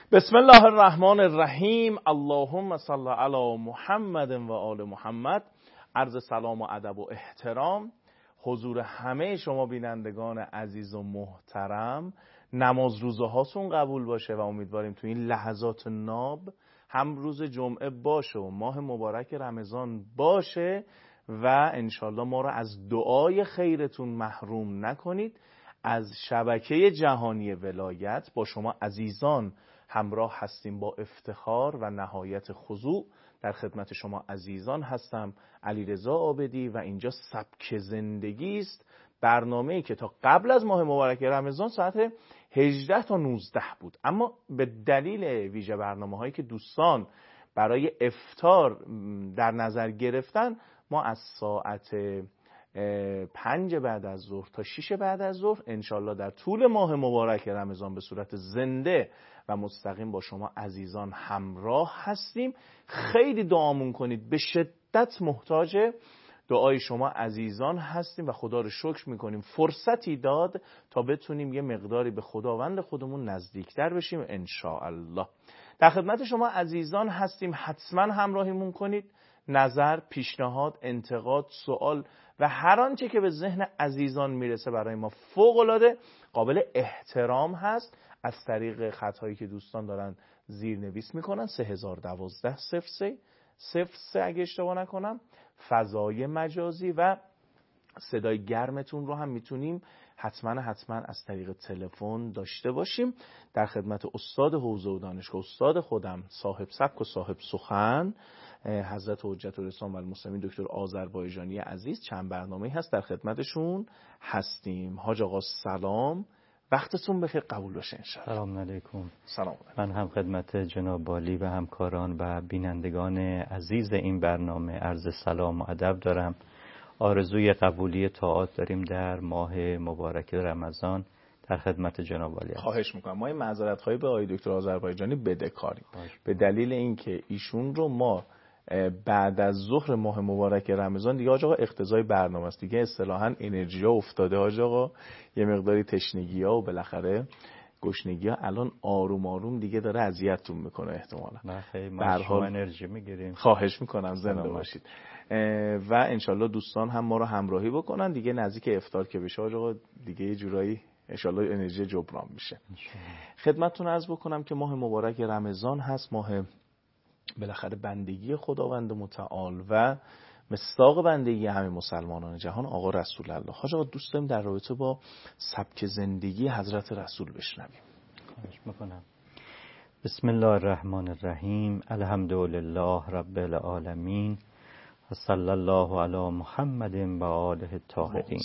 بسم الله الرحمن الرحیم. اللهم صل علی محمد و آل محمد. عرض سلام و ادب و احترام حضور همه شما بینندگان عزیز و محترم. نماز روزه هاتون قبول باشه و امیدواریم تو این لحظات ناب هم روز جمعه باشه و ماه مبارک رمضان باشه و انشالله ما رو از دعای خیرتون محروم نکنید. از شبکه جهانی ولایت با شما عزیزان همراه هستیم با افتخار و نهایت خضوع. در خدمت شما عزیزان هستم علیرضا عابدی و اینجا سبک زندگی است، برنامه‌ای که تا قبل از ماه مبارک رمضان ساعت 18 تا 19 بود، اما به دلیل ویژه برنامه‌هایی که دوستان برای افطار در نظر گرفتن ما از ساعت 5 بعد از ظهر تا 6 بعد از ظهر انشالله در طول ماه مبارک رمضان به صورت زنده و مستقیم با شما عزیزان همراه هستیم. خیلی دعامون کنید، به شدت محتاج دعای شما عزیزان هستیم و خدا رو شکر میکنیم فرصتی داد تا بتونیم یه مقداری به خداوند خودمون نزدیکتر بشیم انشاءالله. در خدمت شما عزیزان هستیم، حتما همراهیمون کنید. نظر، پیشنهاد، انتقاد، سوال و هر آنچه که به ذهن عزیزان میرسه برای ما فوق‌العاده قابل احترام هست. از طریق خطایی که دوستان دارن زیرنویس میکنن 3012 03 اگه اشتباه نکنم، فضای مجازی و صدای گرمتون رو هم میتونیم حتما از طریق تلفن داشته باشیم. در خدمت استاد حوزه و دانشگاه، استاد خودم، صاحب سبک و صاحب سخن، حضرت حجت الاسلام و المسلمین دکتر آذربایجانی عزیز چند برنامه‌ای هست در خدمتشون هستیم. حاج آقا سلام، وقتتون بخیر، قبول باشه انشاءالله. سلام علیکم. سلام علیکم. من هم خدمت جناب والی و همکاران و بینندگان عزیز این برنامه عرض سلام و ادب دارم. آرزوی قبولی طاعات داریم در ماه مبارک رمضان. در خدمت جناب والی هستم. خواهش میکنم. ما این معذرت‌خواهی به آقای دکتر آذربایجانی بدهکاریم به دلیل اینکه ایشون رو ما بعد از ظهر ماه مبارک رمضان دیگه حاج آقا اقتضای برنامه است دیگه، اصطلاحاً انرژی ها افتاده حاج آقا، یه مقداری تشنگی ها و بالاخره گشنگی ها الان آروم آروم دیگه داره اذیتتون میکنه احتمالاً. نه ما شما انرژی میگیریم. خواهش میکنم زنده باشید و انشالله دوستان هم ما رو همراهی بکنن دیگه. نزدیک افطار که بشه حاج آقا دیگه یه جورایی انشالله انرژی جبران میشه. خدمتتون عرض بکنم که ماه مبارک رمضان هست، ماه بالاخره بندگی خداوند متعال و مصداق بندگی همه مسلمانان جهان آقا رسول الله. حاج آقا دوست داریم در رابطه با سبک زندگی حضرت رسول بشنویم. خواهش میکنم. بسم الله الرحمن الرحیم. الحمدلله رب العالمین و صلی الله علی محمد و آله الطاهرین.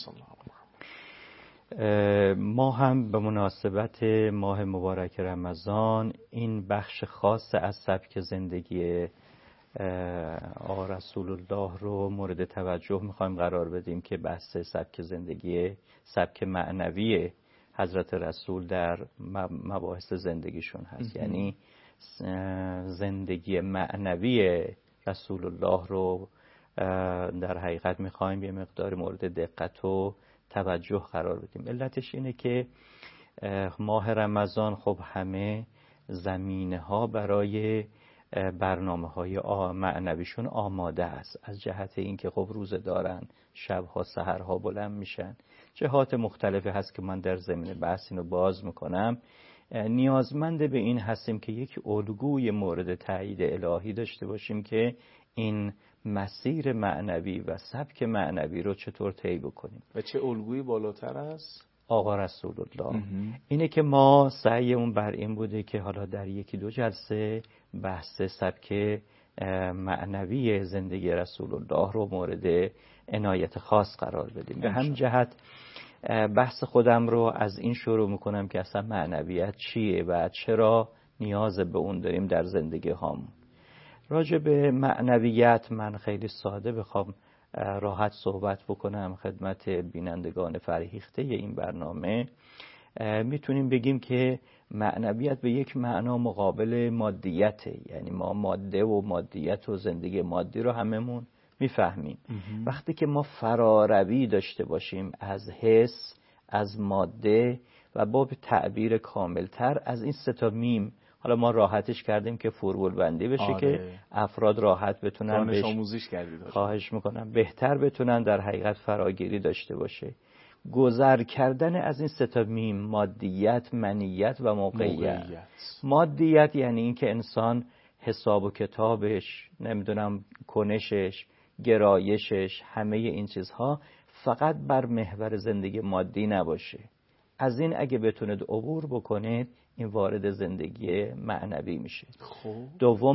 ما هم به مناسبت ماه مبارک رمضان این بخش خاص از سبک زندگی آقا رسول الله رو مورد توجه میخوایم قرار بدیم که بحث سبک زندگی، سبک معنوی حضرت رسول در مباحث زندگیشون هست. یعنی زندگی معنوی رسول الله رو در حقیقت میخوایم یه مقدار مورد دقت و توجه قرار بدیم. علتش اینه که ماه رمضان خب همه زمینه ها برای برنامه های معنویشون آماده است، از جهت اینکه خب روزه دارن، شبها سحرها بلند میشن، جهات مختلفی هست که من در زمینه بحث اینو باز میکنم. نیازمند به این هستیم که یک الگوی مورد تایید الهی داشته باشیم که این مسیر معنوی و سبک معنوی رو چطور طی بکنیم. و چه الگویی بالاتر است؟ آقا رسول الله. اینه که ما سعیمون بر این بوده که حالا در یکی دو جلسه بحث سبک معنوی زندگی رسول الله رو مورد عنایت خاص قرار بدیم. به هم جهت بحث خودم رو از این شروع میکنم که اصلا معنویت چیه و چرا نیاز به اون داریم در زندگی هامون. راجع به معنویت من خیلی ساده بخوام راحت صحبت بکنم خدمت بینندگان فرهیخته این برنامه، میتونیم بگیم که معنویت به یک معنا مقابل مادیته. یعنی ما ماده و مادیت و زندگی مادی رو هممون میفهمیم. وقتی که ما فراروی داشته باشیم از حس، از ماده و با تعبیر کاملتر از این سه تا میم حالا ما راحتش کردیم که فرول بندی بشه که افراد راحت بتونن دانش آموزیش کردید. خواهش میکنم بهتر بتونن در حقیقت فراگیری داشته باشه. گذر کردن از این سه تا میم، مادیت، منیت و موقعیت. مادیت یعنی این که انسان حساب و کتابش، نمیدونم کنشش، گرایشش، همه این چیزها فقط بر محور زندگی مادی نباشه. از این اگه بتونید عبور بکنید، این وارد زندگی معنوی میشه. دوم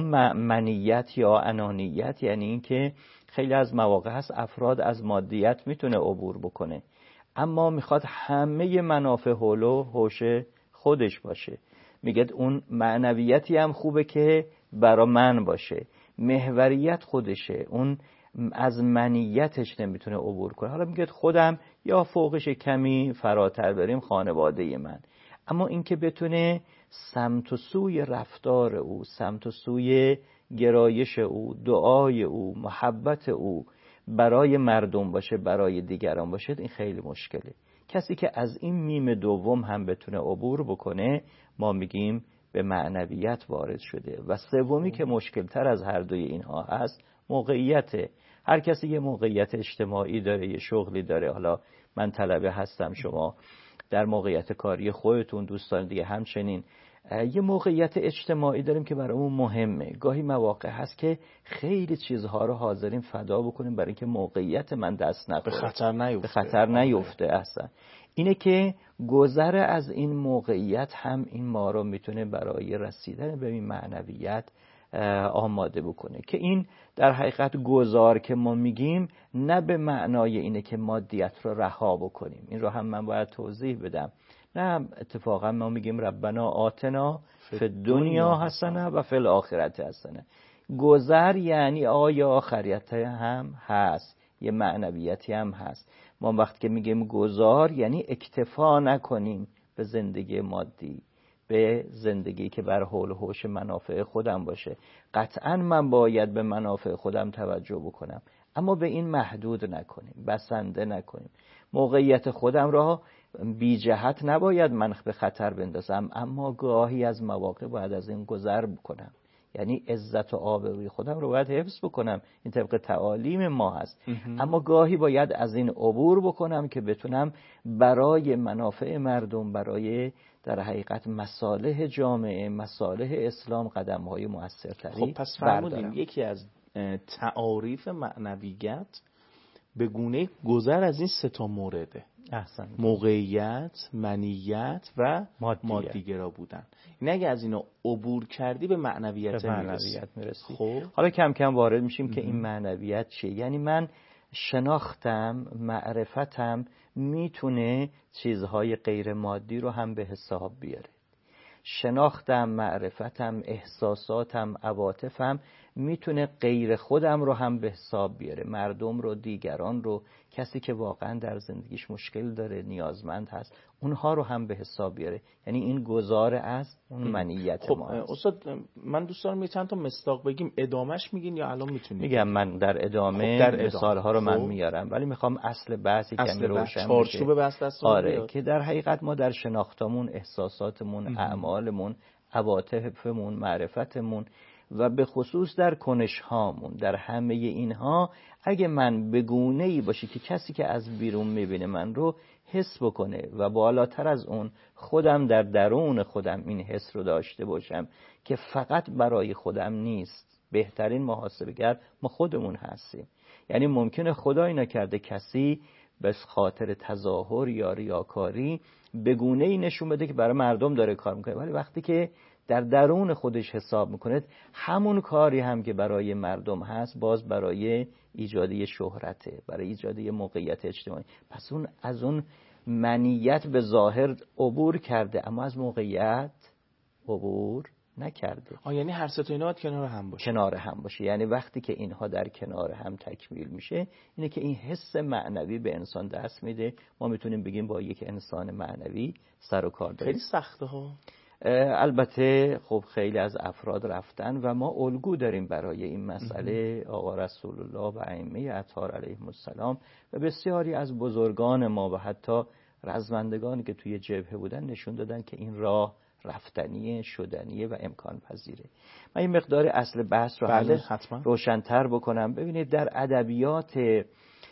منیت یا انانیت، یعنی این که خیلی از مواقع هست افراد از مادیت میتونه عبور بکنه، اما میخواد همه منافع حول و حوش خودش باشه. میگه اون معنویتی هم خوبه که برا من باشه، محوریت خودشه، اون از منیتش نمیتونه عبور کنه. حالا میگه خودم یا فوقش کمی فراتر بریم، خانواده من. اما این که بتونه سمت و سوی رفتار او، سمت و سوی گرایش او، دعای او، محبت او برای مردم باشه، برای دیگران باشه، این خیلی مشکله. کسی که از این میم دوم هم بتونه عبور بکنه، ما میگیم به معنویت وارد شده. و سومی که مشکل تر از هر دوی اینها هست، موقعیته. هر کسی یه موقعیت اجتماعی داره، یه شغلی داره. حالا من طلبه هستم، شما در موقعیت کاری خودتون، دوستان دیگه همچنین یه موقعیت اجتماعی داریم که برامون مهمه. گاهی مواقع هست که خیلی چیزها رو حاضرین فدا بکنیم برای اینکه موقعیت من دست نخوره، به خطر نیفته. اصلا اینه که گذر از این موقعیت هم این ما رو میتونه برای رسیدن به این معنویت آماده بکنه. که این در حقیقت گذار که ما میگیم نه به معنای اینه که مادیت رو رها بکنیم. این رو هم من باید توضیح بدم. نه، اتفاقا ما میگیم ربنا آتنا فی الدنیا حسنه و فی الاخرت حسنه. گذر یعنی آیا آخریت هم هست، یه معنویتی هم هست. ما وقتی که میگیم گذار یعنی اکتفا نکنیم به زندگی مادی، به زندگی که بر حول و حوش منافع خودم باشه. قطعا من باید به منافع خودم توجه بکنم، اما به این محدود نکنیم، بسنده نکنیم. موقعیت خودم را بی جهت نباید من به خطر بندازم، اما گاهی از مواقع باید از این گذر بکنم. یعنی عزت و آبروی خودم رو باید حفظ بکنم، این طبق تعالیم ما هست. اما گاهی باید از این عبور بکنم که بتونم برای منافع مردم، برای در حقیقت مصالح جامعه، مصالح اسلام قدم‌های موثرتری خب پس فرمودیم یکی از تعاریف معنویت به گونه گذر از این سه تا مورده. احسن. موقعیت، منیت و مادیگرا بودن. این اگه از اینو عبور کردی به معنویت میرسی. خب حالا کم کم وارد میشیم که این معنویت چیه. یعنی من شناختم، معرفتم میتونه چیزهای غیر مادی رو هم به حساب بیاره. شناختم، معرفتم، احساساتم، عواطفم میتونه غیر خودم رو هم به حساب بیاره، مردم رو، دیگران رو، کسی که واقعا در زندگیش مشکل داره، نیازمند هست، اونها رو هم به حساب بیاره. یعنی این گذار از اون منیت ما هست. استاد من دوست دارم یه چند تا مصداق بگیم، ادامش میگین یا الان میتونید؟ میگم من در ادامه مثالها رو من میارم، ولی میخوام اصل بحثی کمی روشن چارچوب بحث دست آره که در حقیقت ما در شناختمون، احساساتمون، اعمالمون، عواطفمون، معرفتمون و به خصوص در کنش هامون، در همه اینها اگه من به گونه‌ای باشه که کسی که از بیرون میبینه من رو حس بکنه و بالاتر از اون خودم در درون خودم این حس رو داشته باشم که فقط برای خودم نیست، بهترین محاسبه‌گر ما خودمون هستیم. یعنی ممکنه خدای نکرده کسی به خاطر تظاهر یا ریاکاری به گونه‌ای نشون بده که برای مردم داره کار میکنه، ولی وقتی که در درون خودش حساب میکنه همون کاری هم که برای مردم هست باز برای ایجادی شهرته، برای ایجادی موقعیت اجتماعی. پس اون از اون منیت به ظاهر عبور کرده اما از موقعیت عبور نکرده. یعنی هر سه تا اینا باید کنار هم باشه. کنار هم باشه. یعنی وقتی که اینها در کنار هم تکمیل میشه، اینه که این حس معنوی به انسان دست میده. ما میتونیم بگیم با یک انسان معنوی سر و کار داریم. خیلی سخته ها. البته خب خیلی از افراد رفتن و ما الگو داریم برای این مسئله. آقا رسول الله و ائمه اطهار علیهم السلام و بسیاری از بزرگان ما و حتی رزمندگانی که توی جبهه بودن نشون دادن که این راه رفتنیه، شدنیه و امکان پذیره. من این مقدار اصل بحث رو حتما روشن‌تر بکنم. ببینید در ادبیات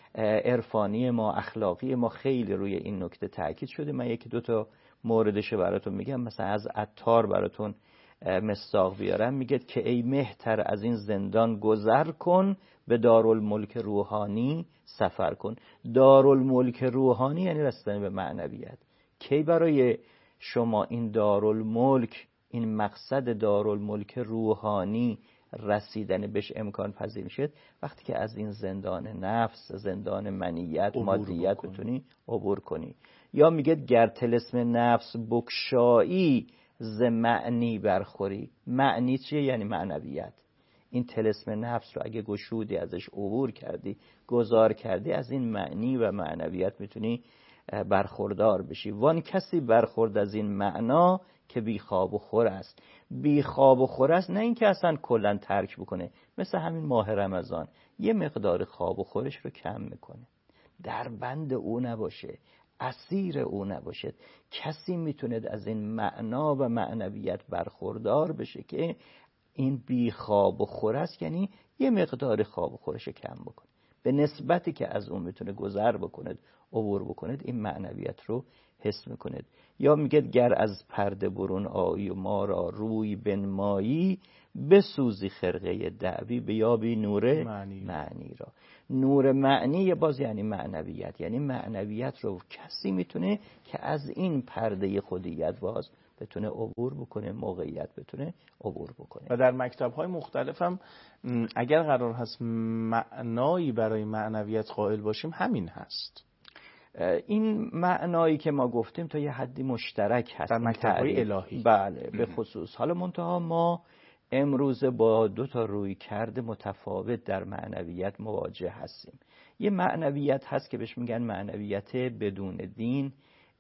عرفانی ما، اخلاقی ما خیلی روی این نکته تاکید شده. من یکی دو تا موردش براتون میگم. مثلا از عطار براتون مصداق بیارم، میگه که ای مهتر از این زندان گذر کن، به دارالملک روحانی سفر کن. دارالملک روحانی یعنی رسیدن به معنویت. کی برای شما این دارالملک، این مقصد دارالملک روحانی رسیدن بهش امکان پذیر میشه؟ وقتی که از این زندان نفس، زندان منیت، مادیت بتونی عبور کنی. یا میگه گر طلسم نفس بکشایی، ز معنی برخوری. معنی چیه؟ یعنی معنویت. این طلسم نفس رو اگه گشودی، ازش عبور کردی، گذار کردی، از این معنی و معنویت میتونی برخوردار بشی. وان کسی برخورد از این معنا که بی خواب و خور است. بی خواب و خور است، نه اینکه اصلا کلا ترک بکنه. مثل همین ماه رمضان یه مقدار خواب و خورش رو کم میکنه، در بند او نباشه، اسیر او نباشه. کسی میتونه از این معنا و معنویت برخوردار بشه که این بی خواب و خور است، یعنی یه مقدار خواب و خورش کم بکنه، به نسبتی که از اون میتونه گذر بکنه، عبور بکنه، این معنویت رو حس میکنه. یا میگه گر از پرده برون آیی و ما را روی بنمایی، بسوزی خرقه دعوی بیابی نور معنی را. نور معنی باز یعنی معنویت. یعنی معنویت رو کسی میتونه که از این پرده خودیت باز بتونه عبور بکنه، موقعیت بتونه عبور بکنه. و در مکتب‌های مختلف هم اگر قرار هست معنایی برای معنویت قائل باشیم، همین هست. این معنایی که ما گفتیم تا یه حدی مشترک هست در مکتب‌های الهی. بله به خصوص. حالا منتها ما امروز با دو تا رویکرد متفاوت در معنویت مواجه هستیم. یه معنویت هست که بهش میگن معنویت بدون دین،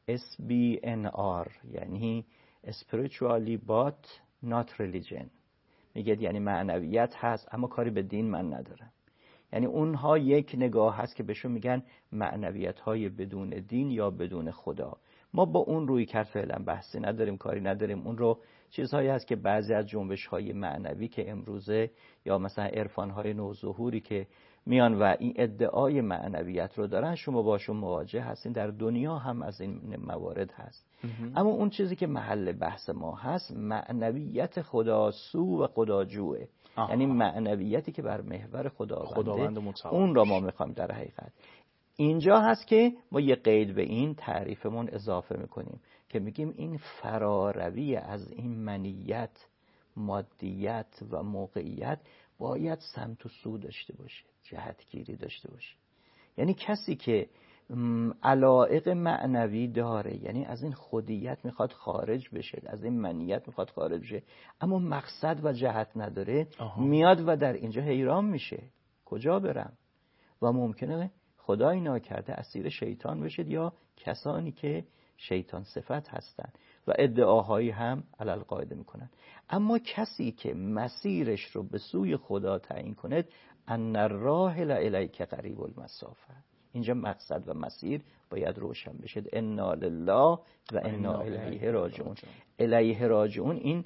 SBNR، یعنی spiritually but not religion. میگه یعنی معنویت هست اما کاری به دین من ندارم. یعنی اونها یک نگاه هست که بهشون میگن معنویت های بدون دین یا بدون خدا. ما با اون روی کرد فعلا بحثی نداریم، کاری نداریم. اون رو چیزهایی هست که بعضی از جنبش های معنوی که امروزه یا مثلا عرفان های نوظهوری که میان و این ادعای معنویت رو دارن، شما باشون مواجه هستین. در دنیا هم از این موارد هست. اما اون چیزی که محل بحث ما هست معنویت خداسو و خداجوه. یعنی معنویتی که بر محور خداوند اون را ما میخوایم در حقیقت. اینجا هست که ما یه قید به این تعریفمون اضافه میکنیم که میگیم این فراروی از این منیت، مادیت و موقعیت باید سمت و سو داشته باشه، جهتگیری داشته باشه. یعنی کسی که علایق معنوی داره، یعنی از این خودیت میخواد خارج بشه، از این منیت میخواد خارج بشه، اما مقصد و جهت نداره، میاد و در اینجا حیران میشه کجا برم، و ممکنه خدای ناکرده اسیر شیطان بشید یا کسانی که شیطان صفت هستند و ادعاهایی هم علل قاعده میکنن. اما کسی که مسیرش رو به سوی خدا تعیین کند، ان الراحل الیک قریب المسافه، اینجا مقصد و مسیر باید روشن بشه. انا لله و انا الیه راجعون. الیه راجعون این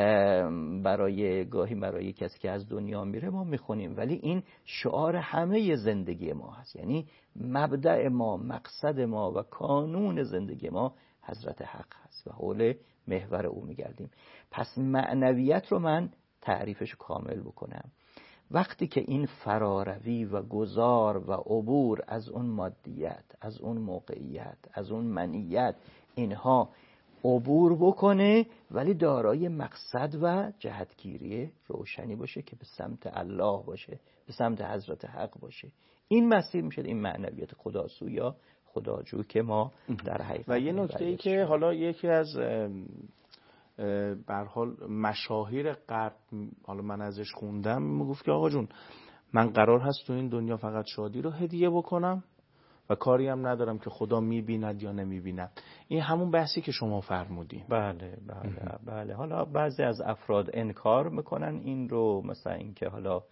برای کسی که از دنیا میره ما میخونیم، ولی این شعار همه زندگی ما هست. یعنی مبدأ ما، مقصد ما و کانون زندگی ما حضرت حق هست و حول محور او میگردیم. پس معنویت رو من تعریفش کامل بکنم. وقتی که این فراروی و گذار و عبور از اون مادیت، از اون موقعیت، از اون منیت، اینها عبور بکنه، ولی دارای مقصد و جهتگیری روشنی باشه که به سمت الله باشه، به سمت حضرت حق باشه، این مسیر میشه این معنویت خداسو یا خداجو که ما در حقیقت. و یه نکته‌ای که حالا یکی از به هر حال مشاهیر غرب، حالا من ازش خوندم، میگفت که آقا جون من قرار هست تو این دنیا فقط شادی رو هدیه بکنم و کاری هم ندارم که خدا میبیند یا نمیبیند. این همون بحثی که شما فرمودین. بله. حالا بعضی از افراد انکار میکنن این رو، مثلا این که حالا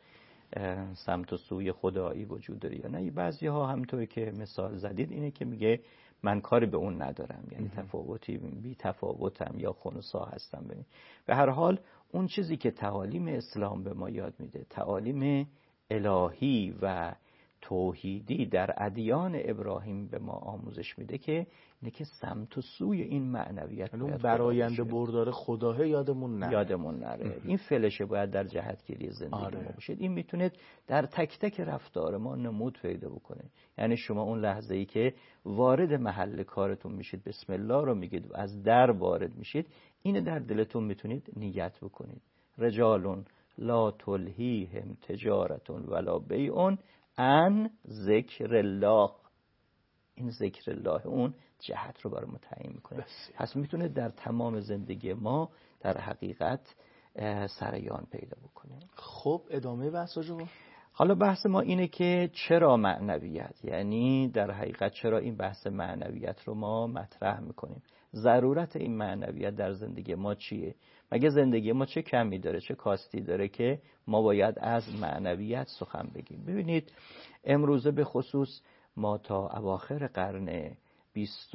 سمت و سوی خدایی وجود داره یا نه. بعضی ها همونطوری که مثال زدید اینه که میگه من کاری به اون ندارم، یعنی تفاوتی بی تفاوتم یا خنثی هستم. به هر حال اون چیزی که تعالیم اسلام به ما یاد میده، تعالیم الهی و توحیدی در ادیان ابراهیم به ما آموزش میده که اینه که سمت و سوی این معنویت اون براینده بردار خداه یادمون نره. این فلشه باید در جهتگیری زندگی ما باشید. این میتونه در تک تک رفتار ما نمود پیدا بکنه. یعنی شما اون لحظه ای که وارد محل کارتون میشید بسم الله رو میگید و از در وارد میشید، اینو در دلتون میتونید نیت بکنید. رجال لا تلهیهم تجارت ولا بیع عن ذکر الله. این ذکر الله اون جهت رو برای ما تعیین میکنه. پس میتونه در تمام زندگی ما در حقیقت سریان پیدا بکنه. خب ادامه بحث رو حالا بحث ما اینه که چرا معنویت، یعنی در حقیقت چرا این بحث معنویت رو ما مطرح میکنیم، ضرورت این معنویت در زندگی ما چیه، مگه زندگی ما چه کمی داره، چه کاستی داره که ما باید از معنویت سخن بگیم. ببینید امروزه به خصوص ما تا اواخر قرن 20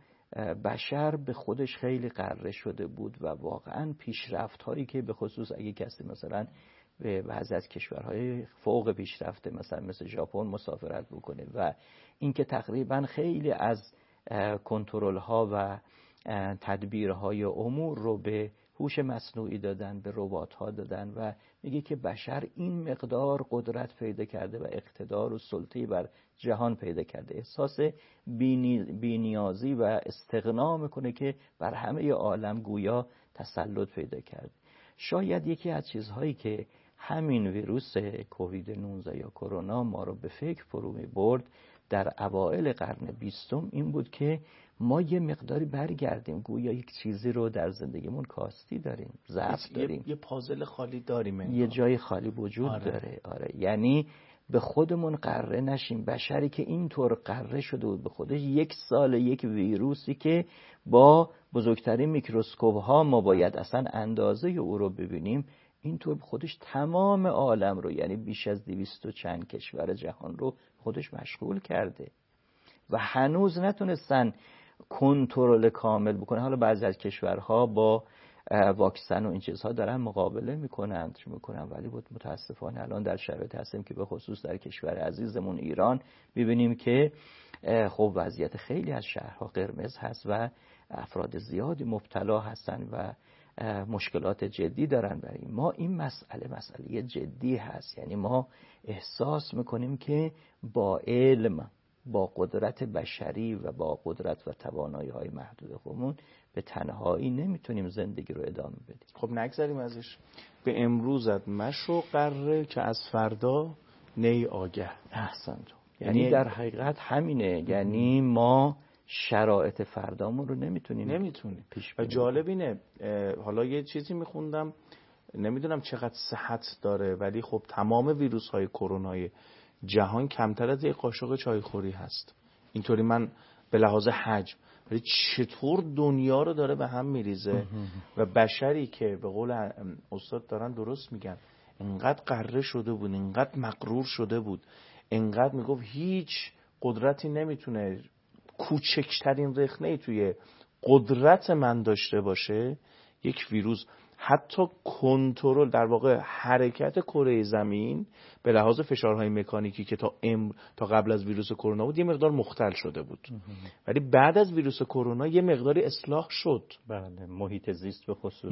بشر به خودش خیلی غره شده بود و واقعا پیشرفت هایی که به خصوص اگه کسی مثلا به بعضی از کشورهای فوق پیشرفته مثل ژاپن مسافرت بکنه و اینکه تقریبا خیلی از کنترل ها و تدبیرهای امور رو به هوش مصنوعی دادن، به ربات ها دادن و میگه که بشر این مقدار قدرت پیدا کرده و اقتدار و سلطه‌ای بر جهان پیدا کرده، احساس بی‌نیازی و استغنا میکنه که بر همه عالم گویا تسلط پیدا کرده. شاید یکی از چیزهایی که همین ویروس کووید 19 یا کرونا ما رو به فکر فرو می‌برد در اوایل قرن 20 این بود که ما یه مقداری برگردیم، گویا یک چیزی رو در زندگیمون کاستی داریم، ضعف داریم، یه پازل خالی داریم، یه جای خالی وجود داره. یعنی به خودمون غره نشیم. بشری که اینطور غره شده بود به خودش، یک سال یک ویروسی که با بزرگترین میکروسکوپ ها ما باید اصلا اندازه او رو ببینیم، اینطور به خودش تمام عالم رو، یعنی بیش از 200 و چند کشور جهان رو خودش مشغول کرده و هنوز نتونستن کنترل کامل بکنه. حالا بعضی از کشورها با واکسن و این چیزها دارن مقابله میکنن ولی بود متاسفانه الان در شرایط هستیم که به خصوص در کشور عزیزمون ایران میبینیم که خب وضعیت خیلی از شهرها قرمز هست و افراد زیادی مبتلا هستن و مشکلات جدی دارن. برای ما این مسئله جدی هست، یعنی ما احساس میکنیم که با علم، با قدرت بشری و با قدرت و توانایی‌های محدود خودمون به تنهایی نمیتونیم زندگی رو ادامه بدیم. خب نگذاریم ازش. به امروزت مشو قره که از فردا نی آگه. احسنت. یعنی در حقیقت همینه، یعنی ما شرایط فردامون رو نمیتونیم پیش و جالب اینه، حالا یه چیزی میخوندم نمیدونم چقدر صحت داره، ولی خب تمام ویروس های کرونای جهان کمتر از یک قاشق چایخوری هست. اینطوری من به لحاظ حجم، ولی چطور دنیا رو داره به هم میریزه و بشری که به قول استاد دارن درست میگن اینقدر غره شده بود، اینقدر مغرور شده بود، اینقدر میگفت هیچ قدرتی نمیتونه کوچکترین رخنه‌ای توی قدرت من داشته باشه. یک ویروس حتی کنترل در واقع حرکت کره زمین به لحاظ فشارهای مکانیکی که تا قبل از ویروس کرونا بود یه مقدار مختل شده بود، ولی بعد از ویروس کرونا یه مقداری اصلاح شد. بله، محیط زیست به خصوص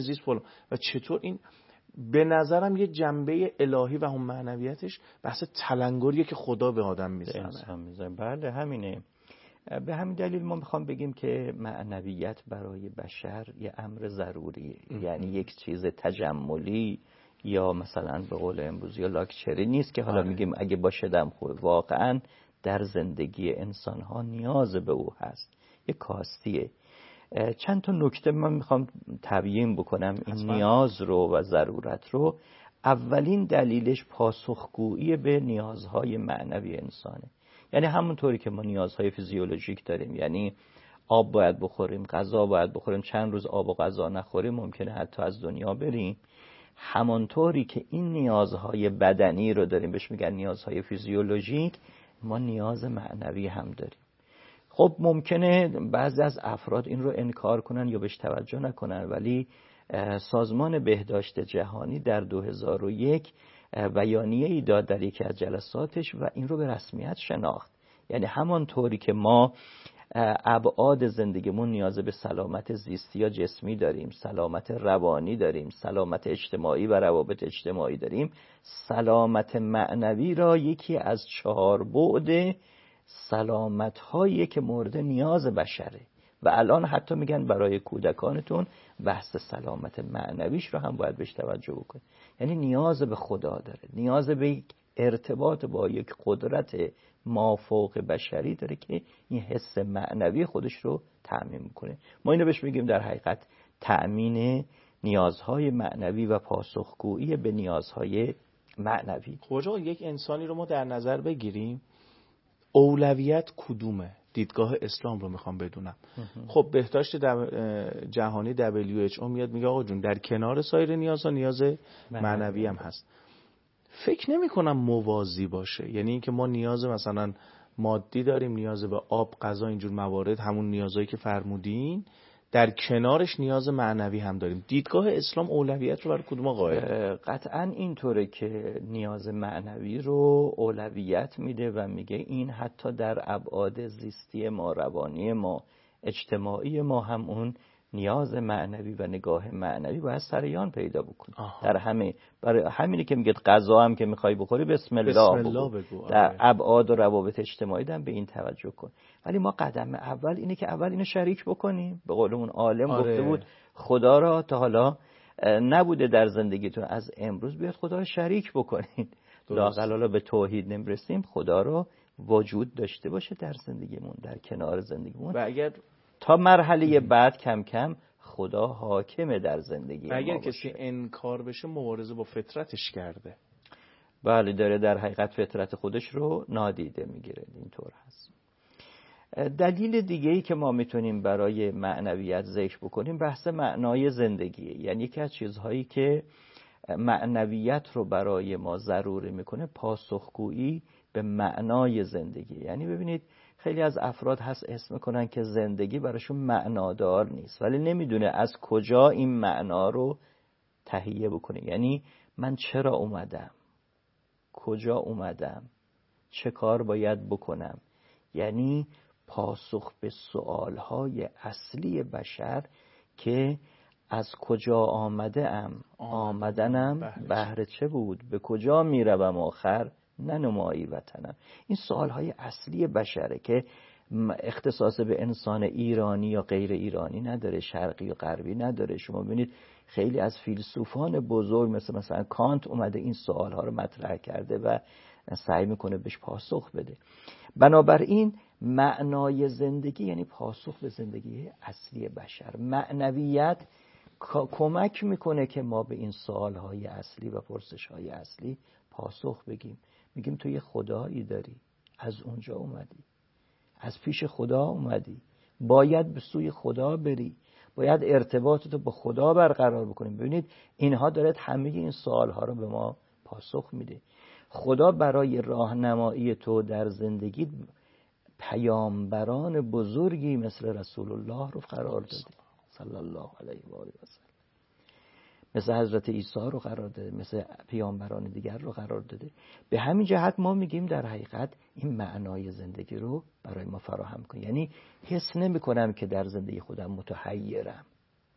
و چطور این به نظرم یه جنبه الهی و هم معنویتش بحث تلنگریه که خدا به آدم میزنه. بله همینه. به همین دلیل ما میخوام بگیم که معنویت برای بشر یه امر ضروریه، یعنی یک چیز تجملی یا مثلا به قول امروزی یا لاکچری نیست که حالا میگیم اگه باشه دم خوبه. واقعا در زندگی انسان ها نیاز به او هست، یه کاستیه. چند تا نکته من میخوام تبیین بکنم این نیاز رو و ضرورت رو. اولین دلیلش پاسخگویی به نیازهای معنوی انسانه. یعنی همونطوری که ما نیازهای فیزیولوژیک داریم، یعنی آب باید بخوریم، غذا باید بخوریم، چند روز آب و غذا نخوریم ممکنه حتی از دنیا بریم. همانطوری که این نیازهای بدنی رو داریم، بهش میگن نیازهای فیزیولوژیک، ما نیاز معنوی هم داریم. خب ممکنه بعضی از افراد این رو انکار کنن یا بهش توجه نکنن، ولی سازمان بهداشت جهانی در 2001 بیانیه‌ای داد در یکی از جلساتش و این رو به رسمیت شناخت. یعنی همانطوری که ما ابعاد زندگیمون نیاز به سلامت زیستی یا جسمی داریم، سلامت روانی داریم، سلامت اجتماعی و روابط اجتماعی داریم، سلامت معنوی را یکی از 4 بعد سلامت‌هایی که مورد نیاز بشره و الان حتی میگن برای کودکانتون بحث سلامت معنویش رو هم باید بهش توجه بکنید. یعنی نیاز به خدا داره، نیاز به یک ارتباط با یک قدرت مافوق بشری داره که این حس معنوی خودش رو تأمین میکنه. ما اینو بهش میگیم در حقیقت تأمین نیازهای معنوی و پاسخگویی به نیازهای معنوی. خب یک انسانی رو ما در نظر بگیریم، اولویت کدومه؟ دیدگاه اسلام رو میخوام بدونم. خب بهداشت جهانی WHO میاد میگه آقا جون در کنار سایر نیازها نیاز معنوی هم هست. فکر نمی کنم موازی باشه. یعنی اینکه ما نیاز مثلا مادی داریم، نیاز به آب، غذا، اینجور موارد، همون نیازهایی که فرمودین، در کنارش نیاز معنوی هم داریم. دیدگاه اسلام اولویت رو برای کدوم قائل؟ قطعا اینطوره که نیاز معنوی رو اولویت میده و میگه این حتی در ابعاد زیستی ما، روانی ما، اجتماعی ما هم اون نیاز معنوی و نگاه معنوی باید سریان پیدا بکنه. در همه، برای همینی که میگه غذا هم که میخوای بخوری بسم الله بگو. در ابعاد و روابط اجتماعی هم به این توجه کن. ولی ما قدم اول اینه که اول اینو شریک بکنیم. به قول اون عالم گفته بود خدا را تا حالا نبوده در زندگیتون، از امروز بیاد خدا رو شریک بکنید. لااقل به توحید نمیرسیم، خدا رو وجود داشته باشه در زندگیمون، در کنار زندگیمون، و اگر تا مرحله بعد کم کم خدا حاکمه در زندگی ما. اگر کسی انکار بشه مبارزه با فطرتش کرده. بله، داره در حقیقت فطرت خودش رو نادیده میگیره. اینطور هست. دلیل دیگه‌ای که ما میتونیم برای معنویت ذکر بکنیم بحث معنای زندگیه. یعنی یکی از چیزهایی که معنویت رو برای ما ضروری میکنه پاسخگویی به معنای زندگی. یعنی ببینید خیلی از افراد هست اسم میکنن که زندگی براشون معنادار نیست، ولی نمیدونه از کجا این معنا رو تهیه بکنه. یعنی من چرا اومدم، کجا اومدم، چه کار باید بکنم. یعنی پاسخ به سوالهای اصلی بشر که از کجا آمده ام، آمدنم بهر چه بود، به کجا میروم آخر ننمایی وطنم. این سوالهای اصلی بشره که اختصاص به انسان ایرانی یا غیر ایرانی نداره، شرقی و غربی نداره. شما ببینید خیلی از فیلسوفان بزرگ مثلا کانت اومده این سوالها رو مطرح کرده و سعی میکنه بهش پاسخ بده. بنابراین معنای زندگی یعنی پاسخ به زندگی اصلی بشر. معنویت کمک میکنه که ما به این سوالهای اصلی و پرسشهای اصلی پاسخ بگیم. میگیم تو یه خدایی داری، از اونجا اومدی، از پیش خدا اومدی، باید به سوی خدا بری، باید ارتباطتو با خدا برقرار بکنیم. ببینید اینها داره همه این سوالها رو به ما پاسخ میده. خدا برای راهنمایی تو در زندگی پیامبران بزرگی مثل رسول الله رو قرار داده، صلی الله علیه و آله و سلم، مثل حضرت عیسی رو قرار داده، مثل پیامبران دیگر رو قرار داده. به همین جهت ما میگیم در حقیقت این معنای زندگی رو برای ما فراهم کن. یعنی حس نمی کنم که در زندگی خودم متحیرم،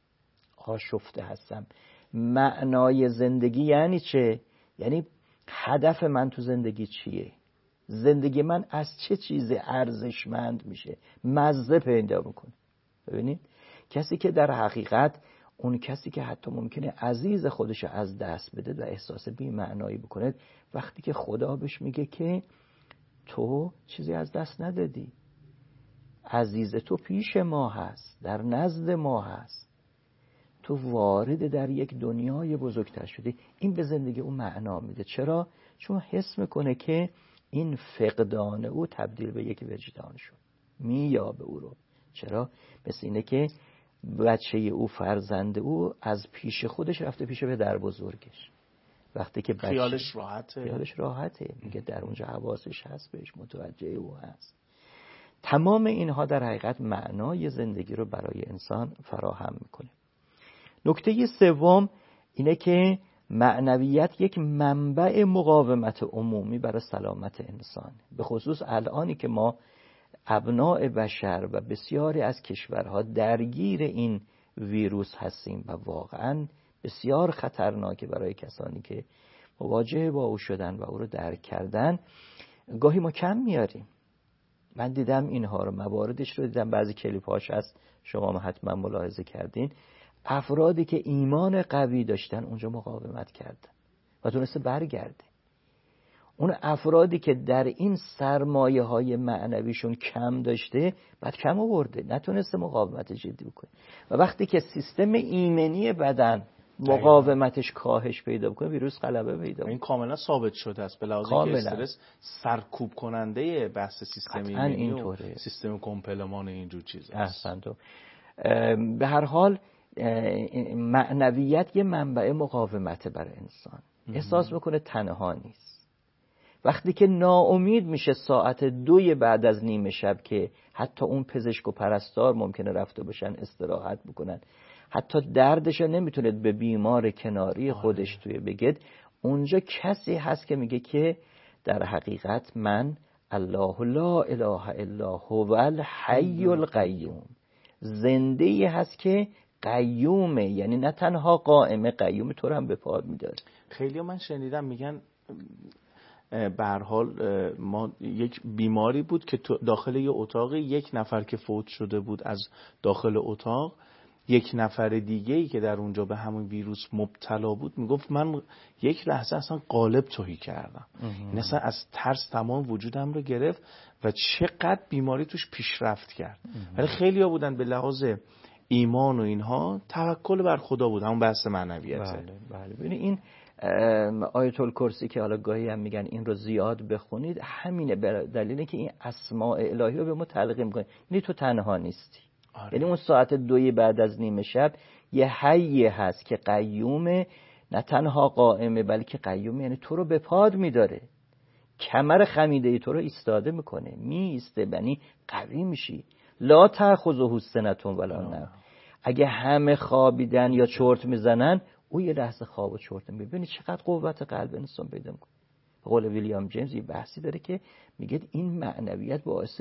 آشفته هستم. معنای زندگی یعنی چه؟ یعنی هدف من تو زندگی چیه؟ زندگی من از چه چیز ارزشمند میشه، مزه پیدا بکنه. ببینید کسی که در حقیقت اون کسی که حتی ممکنه عزیز خودش از دست بده و احساس بی‌معنایی بکنه، وقتی که خدا بهش میگه که تو چیزی از دست ندادی، عزیز تو پیش ما هست، در نزد ما هست، تو وارد در یک دنیای بزرگتر شدی، این به زندگی اون معنا میده. چرا؟ چون حس میکنه که این فقدان او تبدیل به یک وجدان شد، مییابه او رو. چرا؟ مثل اینه که بچه او، فرزند او از پیش خودش رفته پیش پدر بزرگش. وقتی که بچه خیالش راحته، میگه در اونجا حواسش هست بهش، متوجه او هست. تمام اینها در حقیقت معنای زندگی رو برای انسان فراهم میکنه. نکته سوم اینه که معنویت یک منبع مقاومت عمومی برای سلامت انسان، به خصوص الانی که ما ابناء بشر و بسیاری از کشورها درگیر این ویروس هستیم و واقعا بسیار خطرناکه برای کسانی که مواجه با او شدن و او رو درک کردن. گاهی ما کم میاریم. من دیدم اینها رو، مواردش رو دیدم، بعضی کلیپ هاش هست، شما هم حتما ملاحظه کردین، افرادی که ایمان قوی داشتن اونجا مقاومت کردن و تونسته برگرده. اون افرادی که در این سرمایه های معنویشون کم داشته، بعد کم آورده، نتونسته مقاومت جدی بکنه. و وقتی که سیستم ایمنی بدن مقاومتش کاهش پیدا بکنه، ویروس غلبه پیدا میکنه. این کاملا ثابت شده است، به لحاظ اینکه استرس سرکوب کننده بحث سیستم ایمنی و سیستم کمپلمان اینجور چیزاست. احسنتو. به هر حال معنویت یه منبع مقاومت برای انسان. احساس میکنه تنها نیست. وقتی که ناامید میشه ساعت 2 بعد از نیمه شب که حتی اون پزشک و پرستار ممکنه رفته باشن استراحت بکنن، حتی دردش نمیتونه به بیمار کناری خودش توی بگید، اونجا کسی هست که میگه که در حقیقت من الله لا اله الا هو الحی القیوم، زنده‌ای هست که قیومه، یعنی نه تنها قائمه، قیوم تو رو هم به پا میداره. خیلی من شنیدم میگن به هر حال ما یک بیماری بود که داخل یه اتاقی، یک نفر که فوت شده بود از داخل اتاق، یک نفر دیگه‌ای که در اونجا به همون ویروس مبتلا بود میگفت من یک لحظه اصلا قالب تهی کردم، این اصلا از ترس تمام وجودم رو گرفت و چقدر بیماری توش پیشرفت کرد. ولی خیلی‌ها بودن به لحاظ ایمان و اینها توکل بر خدا بود، همون بحث معنویته. بله. ببینید این آیت الکرسی که حالا گاهی هم میگن این رو زیاد بخونید، همینه، دلیلی که این اسماء الهی رو به ما تلقین میکنه، یعنی تو تنها نیستی. یعنی اون ساعت 2 بعد از نیمه شب یه حی هست که قیومه، نه تنها قائمه بلکه قیومه، یعنی تو رو به پاد میداره، کمر خمیده تو رو ایستاده میکنه، میسته، یعنی قوی میشی. لا تأخذه سنة ولا نوم. اگه همه خوابیدن یا چرت میزنن، او یه لحظه خواب و چرت میزنه. ببینید چقدر قوت قلب انسان پیدا میکنه. به قول ویلیام جیمز یه بحثی داره که میگه این معنویت باعث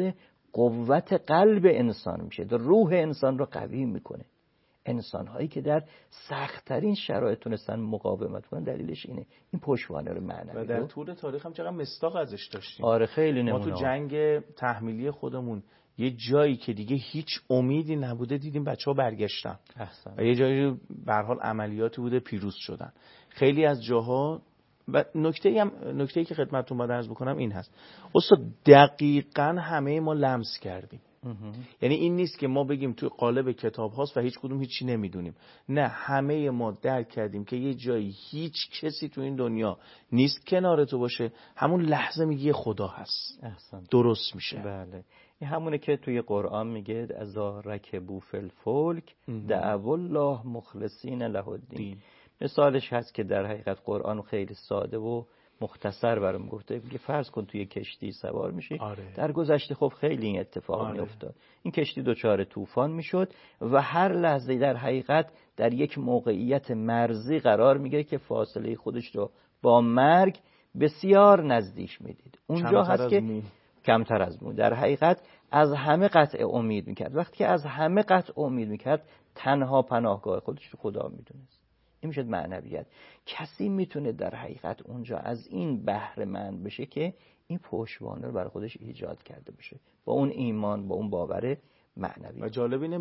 قوت قلب انسان میشه، در روح انسان رو قوی میکنه. انسان‌هایی که در سخت‌ترین شرایط تونستن مقاومت کنن، دلیلش اینه، این پشتوانه رو معنوی. و در طول تاریخ هم چقدر مستاق ازش داشتیم. آره خیلی نمونه. ما تو جنگ تحمیلی خودمون یه جایی که دیگه هیچ امیدی نبوده دیدیم بچه‌ها برگشتن. و یه جایی به هر حال عملیاتی بوده پیروز شدن. خیلی از جاها و نکته‌ای که خدمتتون باید عرض بکنم این هست. استاد دقیقاً همه ما لمس کردیم. یعنی این نیست که ما بگیم توی قالب کتاب هاست و هیچ کدوم هیچی نمیدونیم. نه، همه ما درک کردیم که یه جایی هیچ کسی تو این دنیا نیست کنار تو باشه، همون لحظه میگه خدا هست. درست میشه. بله. این همونه که توی قرآن میگه ازا رکبوا فی الفلک دعوا الله مخلصین له الدین. مثالش هست که در حقیقت قرآن خیلی ساده و مختصر برام گفته. میگه فرض کن توی کشتی سوار میشی. در گذشته خب خیلی این اتفاق میافتاد. این کشتی دچار طوفان میشد و هر لحظه در حقیقت در یک موقعیت مرزی قرار میگیره که فاصله خودش رو با مرگ بسیار نزدیک میدید. اونجا هست که کمتر از مو در حقیقت از همه قطع امید میکرد. وقتی که از همه قطع امید میکرد، تنها پناهگاه خودش رو خدا میدونست. این میشه معنویت. کسی میتونه در حقیقت اونجا از این بهره مند بشه که این پشتوانه رو برای خودش ایجاد کرده باشه، با اون ایمان، با اون باور معنوی. و جالب اینه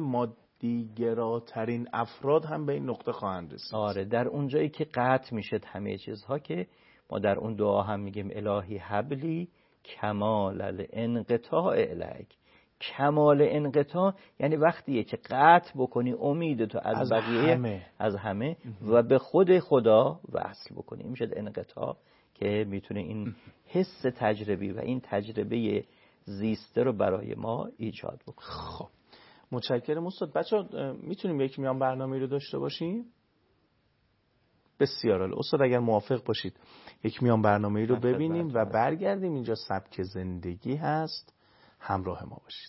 مادی‌گراترین افراد هم به این نقطه خواهند رسید. آره، در اونجایی که قطع میشه همه چیزها، که ما در اون دعا هم میگیم الهی حبلی کمال الانقطاع الیک. کمال انقطاع یعنی وقتیه که قطع بکنی امیدتو از بقیه، از همه و به خود خدا وصل بکنی. این میشه انقطاع که میتونه این حس تجربی و این تجربه زیسته رو برای ما ایجاد بکنه. خب متشکرم استاد. بچه‌ها میتونیم یک میان برنامه‌ای رو داشته باشیم؟ بسیار عالی. استاد اگر موافق باشید یک میان برنامه‌ای رو ببینیم و برگردیم. اینجا سبک زندگی هست، همراه ما باشید.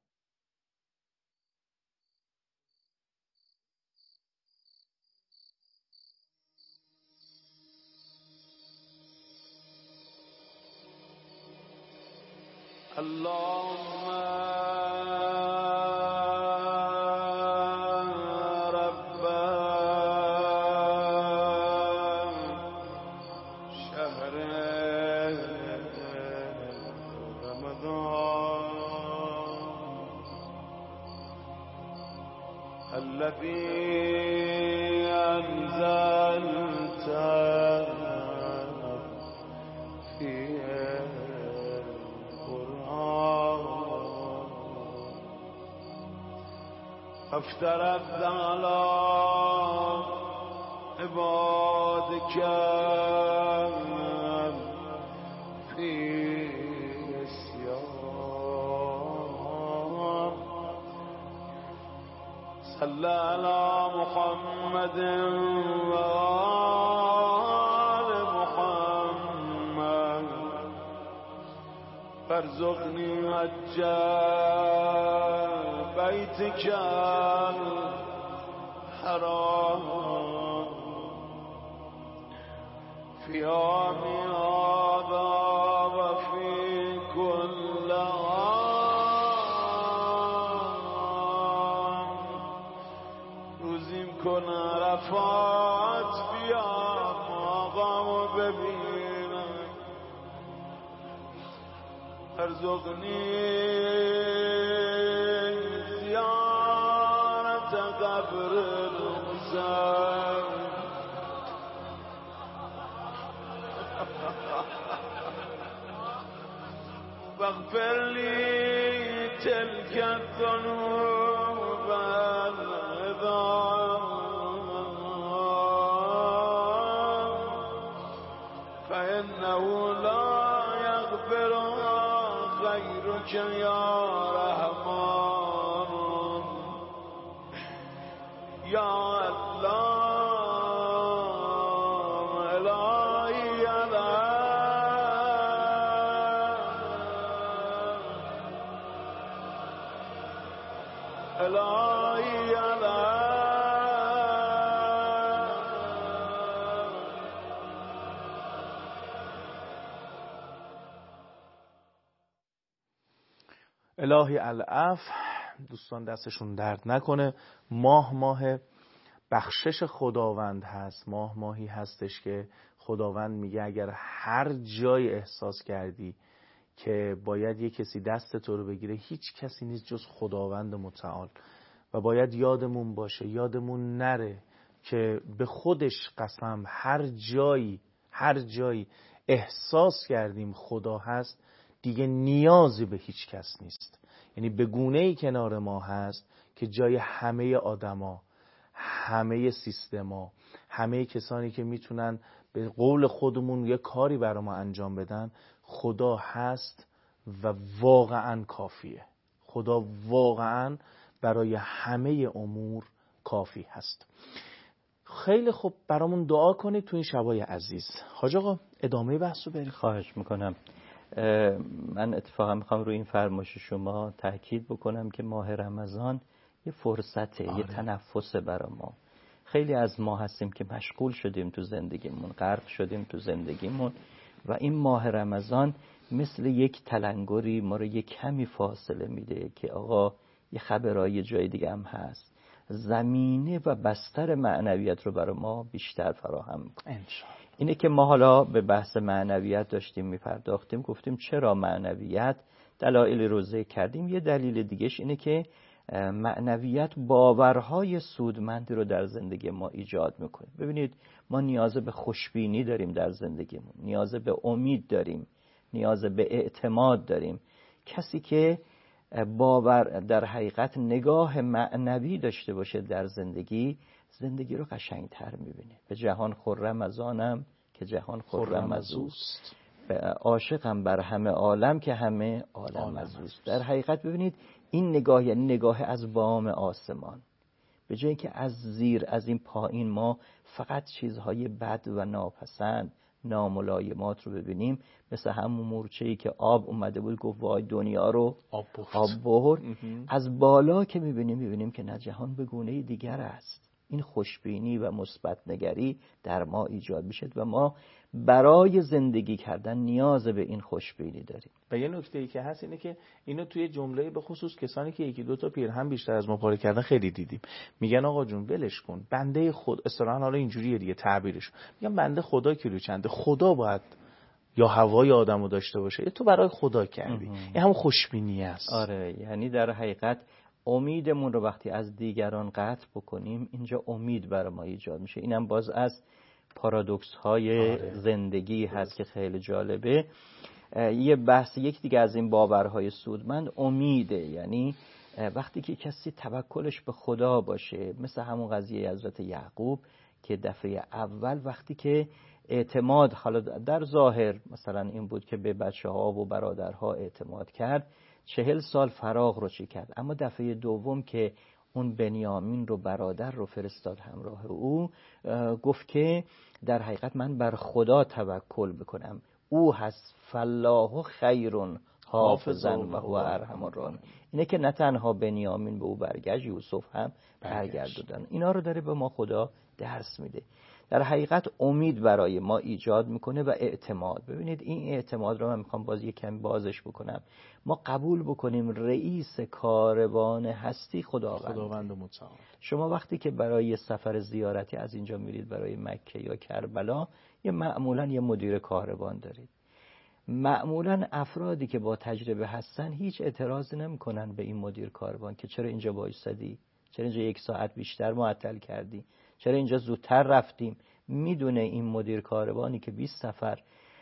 اللهم رب شهر رمضان الذي أنزلت افترضت على عبادك في الصيام صلى على محمد وآل محمد فارزقني حج بيتك الحرام في يوم هذا وفي كل عام روزی میکنه عرفات بیام آقامو ببینم ارزقنی قبر الحسين واغفر لي تلك الذنوب العظام فإنه لا يغفرها غيرك يا رحمن يا الله إلهي إلهي الهی العفو. دوستان دستشون درد نکنه. ماه بخشش خداوند هست. ماهی هستش که خداوند میگه اگر هر جای احساس کردی که باید یه کسی دست تو رو بگیره، هیچ کسی نیست جز خداوند متعال و باید یادمون باشه، یادمون نره که به خودش قسم هر جایی احساس کردیم خدا هست دیگه نیازی به هیچ کس نیست. یعنی به گونه‌ای کنار ما هست که جای همه آدما، همه سیستما، همه کسانی که میتونن به قول خودمون یه کاری برای ما انجام بدن، خدا هست و واقعا کافیه. خدا واقعا برای همه امور کافی هست. خیلی خوب، برامون دعا کنید تو این شبای عزیز. حاج آقا ادامه بحث رو بریم. خواهش میکنم. من اتفاقا میخوام روی این فرمایش شما تاکید بکنم که ماه رمضان یه فرصته، یه تنفسه برای ما. خیلی از ما هستیم که مشغول شدیم تو زندگیمون، غرق شدیم تو زندگیمون و این ماه رمضان مثل یک تلنگری ما رو یه کمی فاصله میده که آقا یه خبرای یه جای دیگه هم هست. زمینه و بستر معنویت رو برای ما بیشتر فراهم میکنه. اینه که ما حالا به بحث معنویت داشتیم میپرداختیم، گفتیم چرا معنویت، دلایل رو ذکر کردیم. یه دلیل دیگهش اینه که معنویت باورهای سودمندی رو در زندگی ما ایجاد میکنه. ببینید ما نیاز به خوشبینی داریم در زندگیمون، نیاز به امید داریم، نیاز به اعتماد داریم. کسی که باور در حقیقت نگاه معنوی داشته باشه در زندگی رو قشنگتر میبینه. به جهان خرم از آنم که جهان خرم از اوست. عاشقم بر همه عالم که همه عالم از اوست. در حقیقت ببینید این نگاه یعنی نگاه از بام آسمان، به جایی که از زیر از این پایین ما فقط چیزهای بد و ناپسند ناملایمات رو ببینیم، مثل همون مورچه‌ای که آب اومده بود گفت وای دنیا رو آب برد. از بالا که میبینیم که نه، جهان به گونه دیگر است. این خوشبینی و مثبت نگری در ما ایجاد میشه و ما برای زندگی کردن نیاز به این خوشبینی داریم. و یه نکته‌ای که هست اینه که اینو توی جمله به خصوص کسانی که یکی دو تا پیرهن بیشتر از ما پاره کردن خیلی دیدیم. میگن آقا جون ولش کن، بنده خود اصطلاحاً حالا اینجوریه دیگه تعبیرش، میگن بنده خدا کیلو چنده، خدا باید یا هوای آدمو داشته باشه، تو برای خدا کردی. این همون خوشبینی است. آره، یعنی در حقیقت امیدمون رو وقتی از دیگران قطع بکنیم، اینجا امید برای ما ایجاد میشه. اینم باز از پارادوکس های زندگی هست که خیلی جالبه. یه بحث یک دیگه از این باورهای سودمند امیده، یعنی وقتی که کسی توکلش به خدا باشه، مثل همون قضیه حضرت یعقوب که دفعه اول وقتی که اعتماد، حالا در ظاهر مثلا این بود که به بچه ها و برادرها اعتماد کرد، 40 سال فراغ رو چی کرد، اما دفعه دوم که اون بنیامین رو برادر رو فرستاد همراه او، گفت که در حقیقت من بر خدا توکل بکنم، او هست فالله خیر حافظا و هو ارحم الراحمین. اینه که نه تنها بنیامین به او برگشت، یوسف هم برگردوندن. اینا رو داره به ما خدا درس میده. در حقیقت امید برای ما ایجاد میکنه و اعتماد. ببینید این اعتماد رو من میخوام باز یک کمی بازش بکنم. ما قبول بکنیم رئیس کاروان هستی خداوند متعال. شما وقتی که برای سفر زیارتی از اینجا میرید برای مکه یا کربلا، معمولا یه مدیر کاروان دارید. معمولا افرادی که با تجربه هستن هیچ اعتراضی نمیکنن به این مدیر کاروان که چرا اینجا وایسادی، چرا اینجا 1 ساعت بیشتر معطل کردی، چرا اینجا زودتر رفتیم. میدونه این مدیر کاروانی که 20 سفر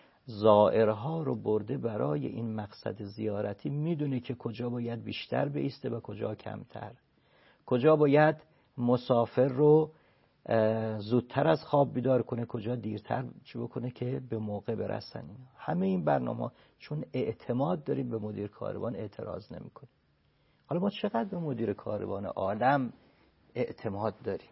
زائرها رو برده برای این مقصد زیارتی، میدونه که کجا باید بیشتر بایسته و کجا کمتر، کجا باید مسافر رو زودتر از خواب بیدار کنه، کجا دیرتر چی بکنه که به موقع برسن. همه این برنامه چون اعتماد داریم به مدیر کاروان اعتراض نمی‌کنیم. حالا ما چقدر به مدیر کاروان عالم اعتماد داریم؟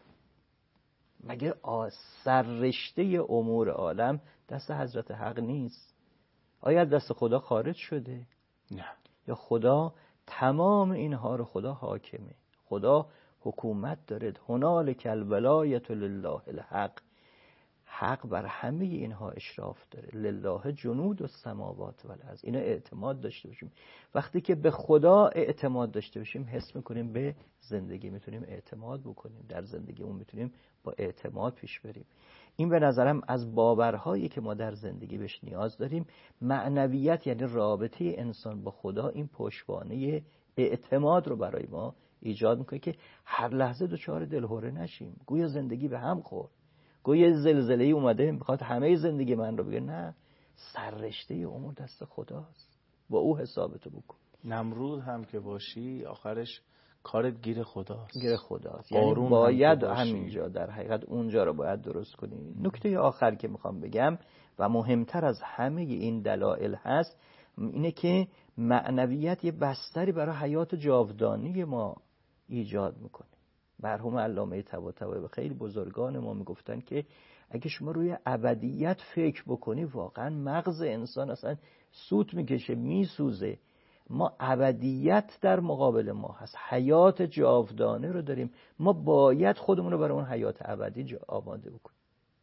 مگه سررشته امور عالم دست حضرت حق نیست؟ آیا دست خدا خارج شده؟ نه. یا خدا تمام اینها رو خدا حاکمه، خدا حکومت داره. هنالک الولایة لله الحق، حق بر همه اینها اشراف داره. لله جنود السماوات والارض. اینا اعتماد داشته باشیم. وقتی که به خدا اعتماد داشته باشیم حس میکنیم به زندگی میتونیم اعتماد بکنیم، در زندگیمون میتونیم با اعتماد پیش بریم. این به نظرم از باورهایی که ما در زندگی بهش نیاز داریم. معنویت یعنی رابطه انسان با خدا، این پشتوانه اعتماد رو برای ما ایجاد میکنه که هر لحظه دچار دلهره نشیم، گویا زندگی به هم خورد، گویا زلزله‌ای اومده میخواد همه زندگی من رو بگیره. نه، سررشته امور دست خداست، با او حسابتو بکن. نمرود هم که باشی آخرش کارت گیر خداست. گیر خداست، یعنی باید همینجا در حقیقت اونجا رو باید درست کنی. نکته آخر که میخوام بگم و مهمتر از همه این دلایل هست، اینه که معنویت یه بستری برای حیات جاودانی ما ایجاد میکنه. مرحوم علامه طباطبایی و خیلی بزرگان ما میگفتن که اگه شما روی ابدیت فکر بکنی واقعا مغز انسان اصلا سوت میکشه، میسوزه. ما ابدیت در مقابل ما هست، حیات جاودانه رو داریم. ما باید خودمون رو برای اون حیات ابدی آماده بکنیم.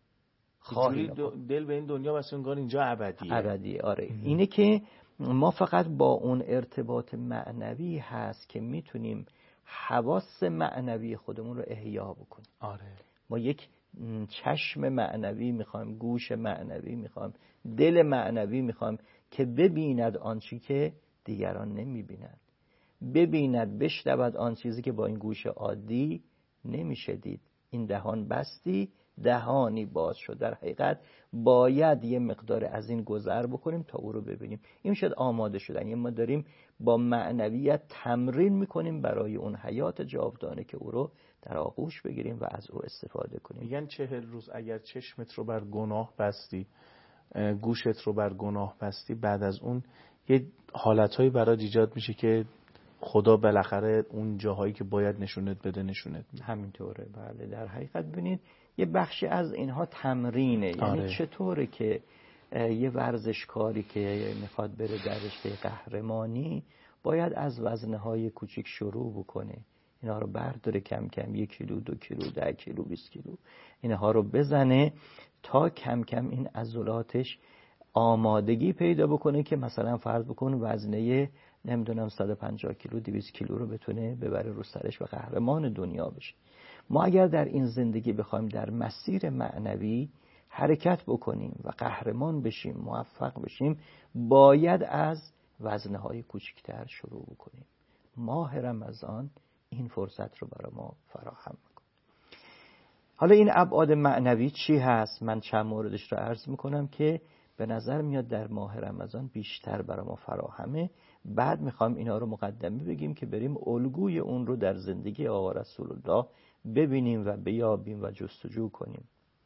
دل به این دنیا واسه انگار اینجا ابدیه. آره. اینه که ما فقط با اون ارتباط معنوی هست که میتونیم حواس معنوی خودمون رو احیا بکنیم. آره. ما یک چشم معنوی میخوایم، گوش معنوی میخوایم، دل معنوی میخوایم که ببیند آنچه که دیگران نمیبینند، ببیند بشنود آن چیزی که با این گوش عادی نمیشه دید. این دهان بستی دهانی باز شد. در حقیقت باید یه مقدار از این گذر بکنیم تا او رو ببینیم. این شد آماده شدن. یعنی ما داریم با معنویت تمرین میکنیم برای اون حیات جاودانه که او رو در آغوش بگیریم و از او استفاده کنیم. میگن 40 روز اگر چشمت رو بر گناه بستی گوشت رو بر گناه بستی، بعد از اون یه حالتهایی برات ایجاد میشه که خدا بالاخره اون جاهایی که باید نشونت بده نشونت میده. همینطوره. بله، در حقیقت ببینید یه بخشی از اینها تمرینه. یعنی چطوره که یه ورزشکاری که میخواد بره در رشته قهرمانی باید از وزنهای کوچیک شروع بکنه، اینها رو برداره کم کم، 1 کیلو 2 کیلو 10 کیلو 20 کیلو اینها رو بزنه تا کم کم این عضلاتش آمادگی پیدا بکنه که مثلا فرض بکن وزنه نمیدونم 150 کیلو 200 کیلو رو بتونه ببره رو سرش و قهرمان دنیا بشه. ما اگر در این زندگی بخوایم در مسیر معنوی حرکت بکنیم و قهرمان بشیم، موفق بشیم، باید از وزنهای کوچکتر شروع بکنیم. ماه رمضان این فرصت رو برای ما فراهم میکنه. حالا این ابعاد معنوی چی هست؟ من چند موردش رو عرض میکنم که به نظر میاد در ماه رمضان بیشتر برای ما فراهمه. بعد میخوام اینا رو مقدمه بگیم که بریم الگوی اون رو در زندگی آقا رسول الله ببینیم و بیابیم و جستجو کنیم.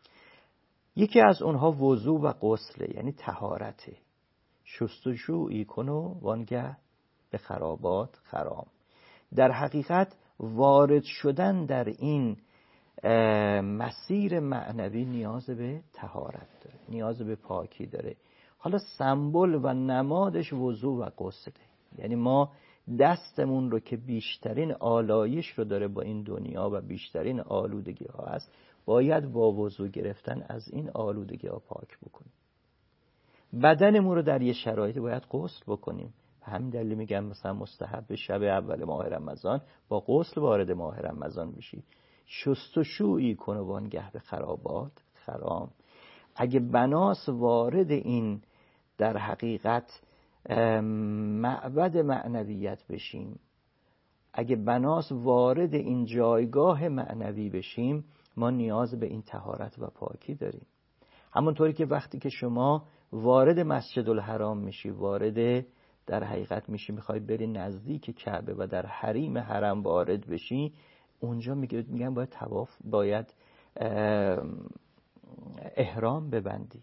یکی از اونها وضو و غسل، یعنی طهارته. شستشویی کن و وانگه به خرابات خرام. در حقیقت وارد شدن در این مسیر معنوی نیاز به طهارت داره، نیاز به پاکی داره. حالا سمبل و نمادش وضو و غسله. یعنی ما دستمون رو که بیشترین آلایش رو داره با این دنیا و بیشترین آلودگی ها هست، باید با وضو گرفتن از این آلودگی ها پاک بکنیم. بدنمون رو در یه شرایطی باید غسل بکنیم. همین دلیل میگم مثلا مستحب شب اول ماه رمضان با غسل وارد ماه رمضان بشی. شستشویی کن و وانگه به خرابات خرام. اگه بناس وارد این در حقیقت معبد معنویت بشیم، اگه بناس وارد این جایگاه معنوی بشیم، ما نیاز به این طهارت و پاکی داریم. همونطوری که وقتی که شما وارد مسجد الحرام میشی، وارد در حقیقت میشی میخوای بری نزدیک کعبه و در حریم حرم وارد بشی، اونجا میگن باید طواف، باید احرام ببندی.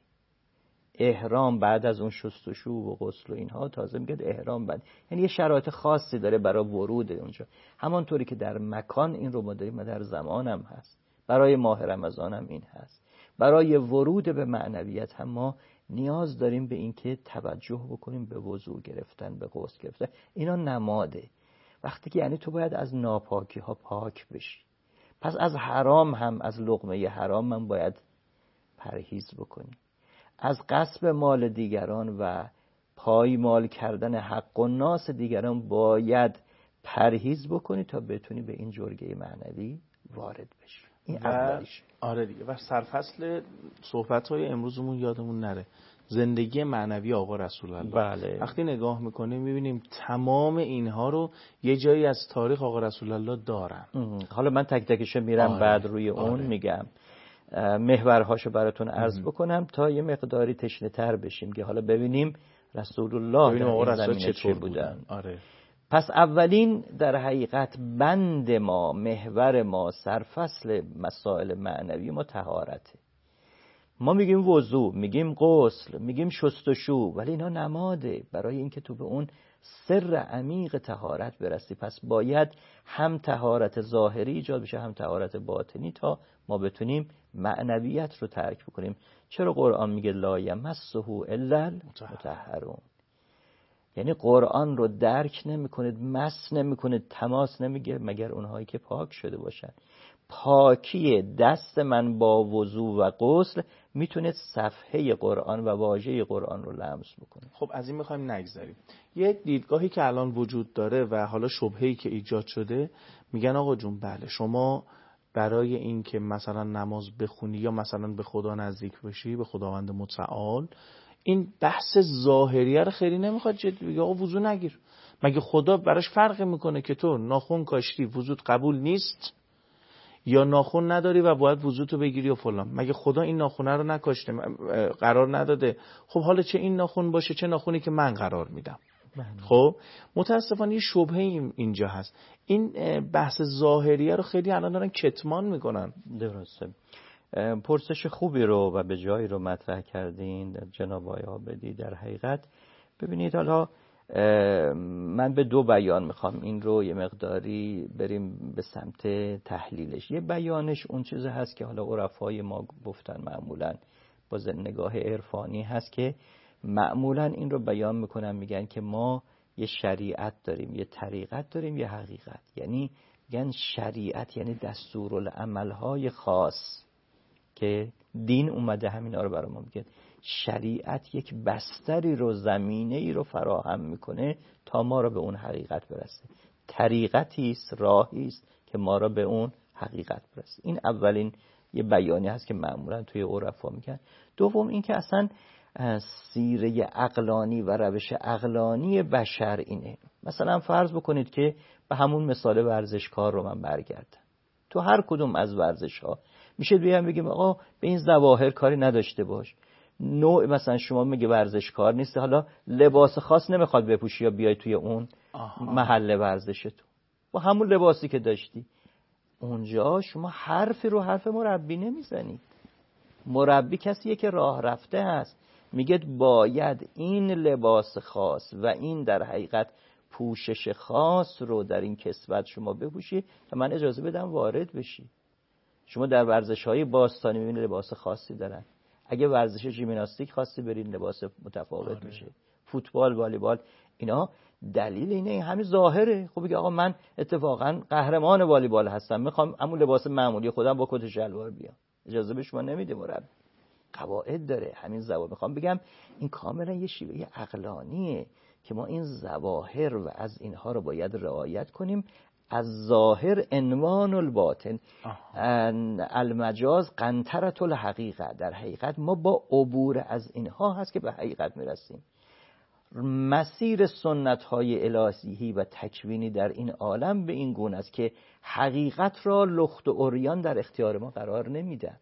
احرام بعد از اون شستشو و غسل و اینها تازه میگه احرام بند، یعنی یه شرایط خاصی داره برای ورود اونجا. همانطوری که در مکان این رو ما داریم و در زمان هم هست، برای ماه رمضان هم این هست. برای ورود به معنویت هم ما نیاز داریم به این که توجه بکنیم به وضو گرفتن، به غسل گرفتن. اینا نماده. وقتی که یعنی تو باید از ناپاکی ها پاک بشی، پس از حرام هم، از لقمه حرام من باید پرهیز بکنی. از غصب مال دیگران و پایمال کردن حق و ناس دیگران باید پرهیز بکنی تا بتونی به این جرگه معنوی وارد بشی. این اولیش. آره دیگه. و سرفصل صحبت‌های امروزمون یادمون نره، زندگی معنوی آقا رسول الله. بله. وقتی نگاه میکنیم میبینیم تمام اینها رو یه جایی از تاریخ آقا رسول الله دارن. حالا من تک تکش میرم. بعد روی اون میگم، محورهاشو براتون عرض بکنم تا یه مقداری تشنه تر بشیم که حالا ببینیم رسول الله در این زمینه چه بودن. پس اولین در حقیقت بند ما، محور ما، سرفصل مسائل معنوی ما طهارته. ما میگیم وضو، میگیم غسل، میگیم شستشو، ولی اینا نماده برای اینکه تو به اون سر عمیق طهارت برسی. پس باید هم طهارت ظاهری ایجاد بشه هم طهارت باطنی تا ما بتونیم معنویت رو ترک بکنیم. چرا قرآن میگه لا یمسه الا المطهرون؟ یعنی قرآن رو درک نمی‌کنید، مس نمی‌کنید، تماس نمیگه مگر اونهایی که پاک شده باشن. پاکی دست من با وضو و غسل میتونه صفحه قرآن و واژه قرآن رو لمس بکنه. خب از این میخوایم نگذریم. یه دیدگاهی که الان وجود داره و حالا شبهه‌ای که ایجاد شده، میگن آقا جون بله شما برای این که مثلا نماز بخونی یا مثلا به خدا نزدیک بشی، به خداوند متعال، این بحث ظاهریه رو خیلی نمیخواد جدی بگه. آقا وضو نگیر، مگه خدا براش فرقی میکنه که تو ناخن کاشتی وضوت قبول نیست یا ناخن نداری و باید وضوتو بگیری و فلان؟ مگه خدا این ناخنه رو نکاشته، قرار نداده؟ خب حالا چه این ناخن باشه چه ناخنی که من قرار میدم. خب متاسفانه یه شبهه اینجا هست. این بحث ظاهریه رو خیلی الان دارن کتمان میکنن. درسته. پرسش خوبی رو و به جایی رو مطرح کردین جناب آقای عابدی. در حقیقت ببینید حالا من به دو بیان میخوام این رو یه مقداری بریم به سمت تحلیلش. یه بیانش اون چیزی هست که حالا عرفای ما گفتن معمولاً با نگاه عرفانی هست که معمولاً این رو بیان میکنن، میگن که ما یه شریعت داریم، یه طریقت داریم، یه حقیقت. یعنی میگن شریعت یعنی دستورالعمل‌های خاص که دین اومده همینا رو برای ما میگه. شریعت یک بستری رو، زمینه‌ای رو فراهم میکنه تا ما رو به اون حقیقت برسه. طریقتی است، راهی است که ما رو به اون حقیقت برسه. این اولین یه بیانی هست که معمولا توی عرفا میگن. دوم این که اصلا سیره عقلانی و روش عقلانی بشر اینه. مثلا فرض بکنید که به همون مثال ورزشکار رو من برگردم. تو هر کدوم از ورزش‌ها میشه بیان بگیم آقا به این ظواهر کاری نداشته باش. نوع مثلا شما میگه ورزشکار نیست، حالا لباس خاص نمیخواد بپوشی یا بیای توی اون محل ورزشتون با همون لباسی که داشتی. اونجا شما حرفی رو حرف مربی نمیزنی. مربی کسیه که راه رفته است، میگه باید این لباس خاص و این در حقیقت پوشش خاص رو در این کسوت شما بپوشی تا من اجازه بدم وارد بشی. شما در ورزش‌های باستانی می‌بینید لباس خاصی دارن. اگه ورزش ژیمناستیک خاصی برید لباس متفاوت میشه. فوتبال، والیبال، اینا دلیل اینه همین ظاهره. خب بگی آقا من اتفاقا قهرمان والیبال هستم، میخوام همون لباس معمولی خودم با کت شلوار بیام. اجازه به شما نمیده مربی. قواعد داره. همین ظواهر میخوام بگم این کاملا یه شیوه عقلانیه که ما این ظواهر و از اینها رو باید رعایت کنیم. از ظاهر عنوان الباطن، المجاز قنطرة الحقیقه. در حقیقت ما با عبور از اینها هست که به حقیقت میرسیم. مسیر سنت‌های الهی و تکوینی در این عالم به این گونه است که حقیقت را لخت و عریان در اختیار ما قرار نمیده.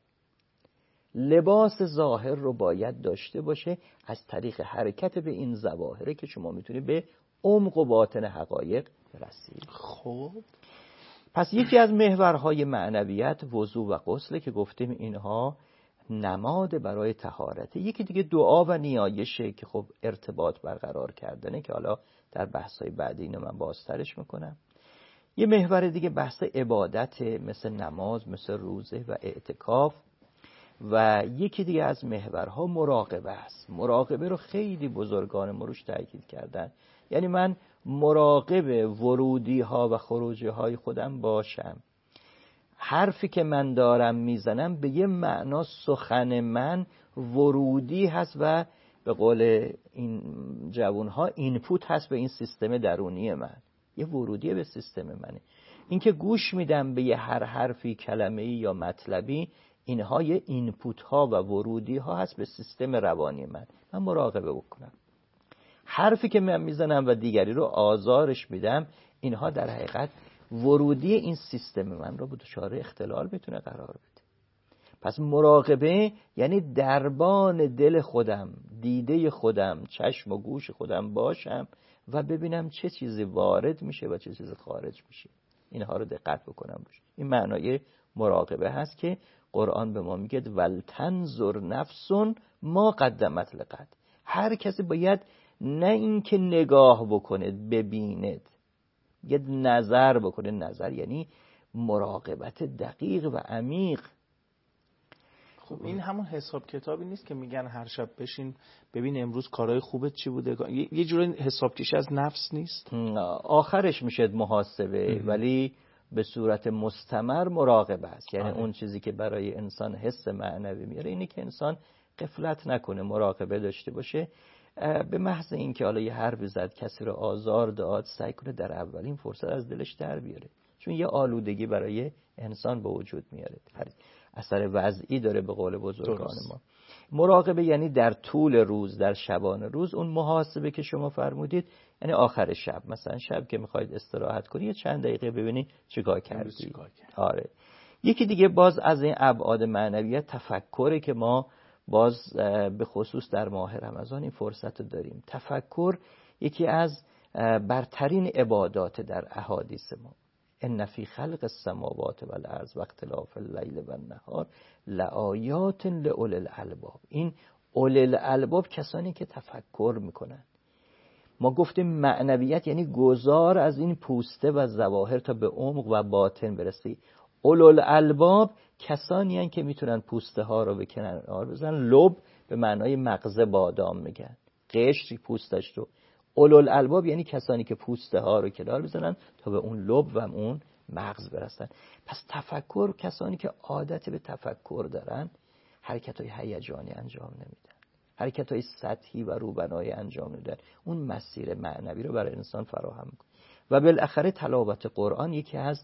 لباس ظاهر رو باید داشته باشه از طریق حرکت به این ظواهره که شما میتونی به عمق و باطن حقایق برسید. خب پس یکی از محورهای معنویت وضو و غسل که گفتیم اینها نماد برای طهارته. یکی دیگه دعا و نیایشه که خب ارتباط برقرار کردنه که حالا در بحث‌های بعدی اینو من بازترش میکنم. یه محور دیگه بحث عبادت مثل نماز، مثل روزه و اعتکاف. و یکی دیگه از محورها مراقبه است. مراقبه رو خیلی بزرگان ما روش تاکید کردن. یعنی من مراقب ورودی ها و خروجی های خودم باشم. حرفی که من دارم میزنم به یه معنا سخن من ورودی هست و به قول این جوانها اینپوت هست به این سیستم درونی من. یه ورودی به سیستم منه. این که گوش میدم به یه هر حرفی، کلمه‌ای یا مطلبی، اینها یه اینپوت ها و ورودی ها هست به سیستم روانی من مراقبه بکنم. حرفی که من میزنم و دیگری رو آزارش میدم، اینها در حقیقت ورودی این سیستم من رو به دچار اختلال میتونه قرار بده. پس مراقبه یعنی دربان دل خودم، دیده خودم، چشم و گوش خودم باشم و ببینم چه چیزی وارد میشه و چه چیزی خارج میشه. اینها رو دقت بکنم روش. این معنای مراقبه هست که قرآن به ما میگه ولتنظر نفس ما قدمت لغد. هر کسی باید نه اینکه نگاه بکنه ببیند، یه نظر بکنه. نظر یعنی مراقبت دقیق و عمیق. خب این همون حساب کتابی نیست که میگن هر شب بشین ببین امروز کارهای خوبت چی بوده؟ یه جوری حساب کشی از نفس نیست؟ آخرش میشه محاسبه ولی به صورت مستمر مراقبه است. یعنی اون چیزی که برای انسان حس معنوی میاره اینه که انسان غفلت نکنه، مراقبه داشته باشه. به محض اینکه حالا یه حرفی زد، کسی رو آزار داد، سعی کنه در اولین فرصت از دلش در بیاره، چون یه آلودگی برای انسان به وجود میاره. اثر وضعی داره به قول بزرگان ما. مراقبه یعنی در طول روز، در شبانه روز. اون محاسبه که شما فرمودید یعنی آخر شب، مثلا شب که میخواید استراحت کنی یه چند دقیقه ببینی چیکار کردی. آره. یکی دیگه باز از این ابعاد معنویت تفکره که ما باز به خصوص در ماه رمضان این فرصت رو داریم. تفکر یکی از برترین عبادات در احادیث ما. ان فی خلق السماوات والارض و اختلاف اللیل و النهار لآیات لأولی الالباب. این اولی الالباب کسانی که تفکر میکنن. ما گفتیم معنویت یعنی گذار از این پوسته و ظواهر تا به عمق و باطن برسی. اولو الالباب کسانی هستند که میتونن پوسته ها رو به کنار بزنن. لب به معنای مغز بادام میگن، قشر پوستش رو. اولو الالباب یعنی کسانی که پوسته ها رو کنار بزنن تا به اون لب و اون مغز برسن. پس تفکر، کسانی که عادت به تفکر دارن حرکت های هیجانی انجام نمیدن، حرکت های سطحی و روبنایی انجام نمیدن، اون مسیر معنوی رو برای انسان فراهم میکنه. و بالاخره تلاوت قرآن یکی از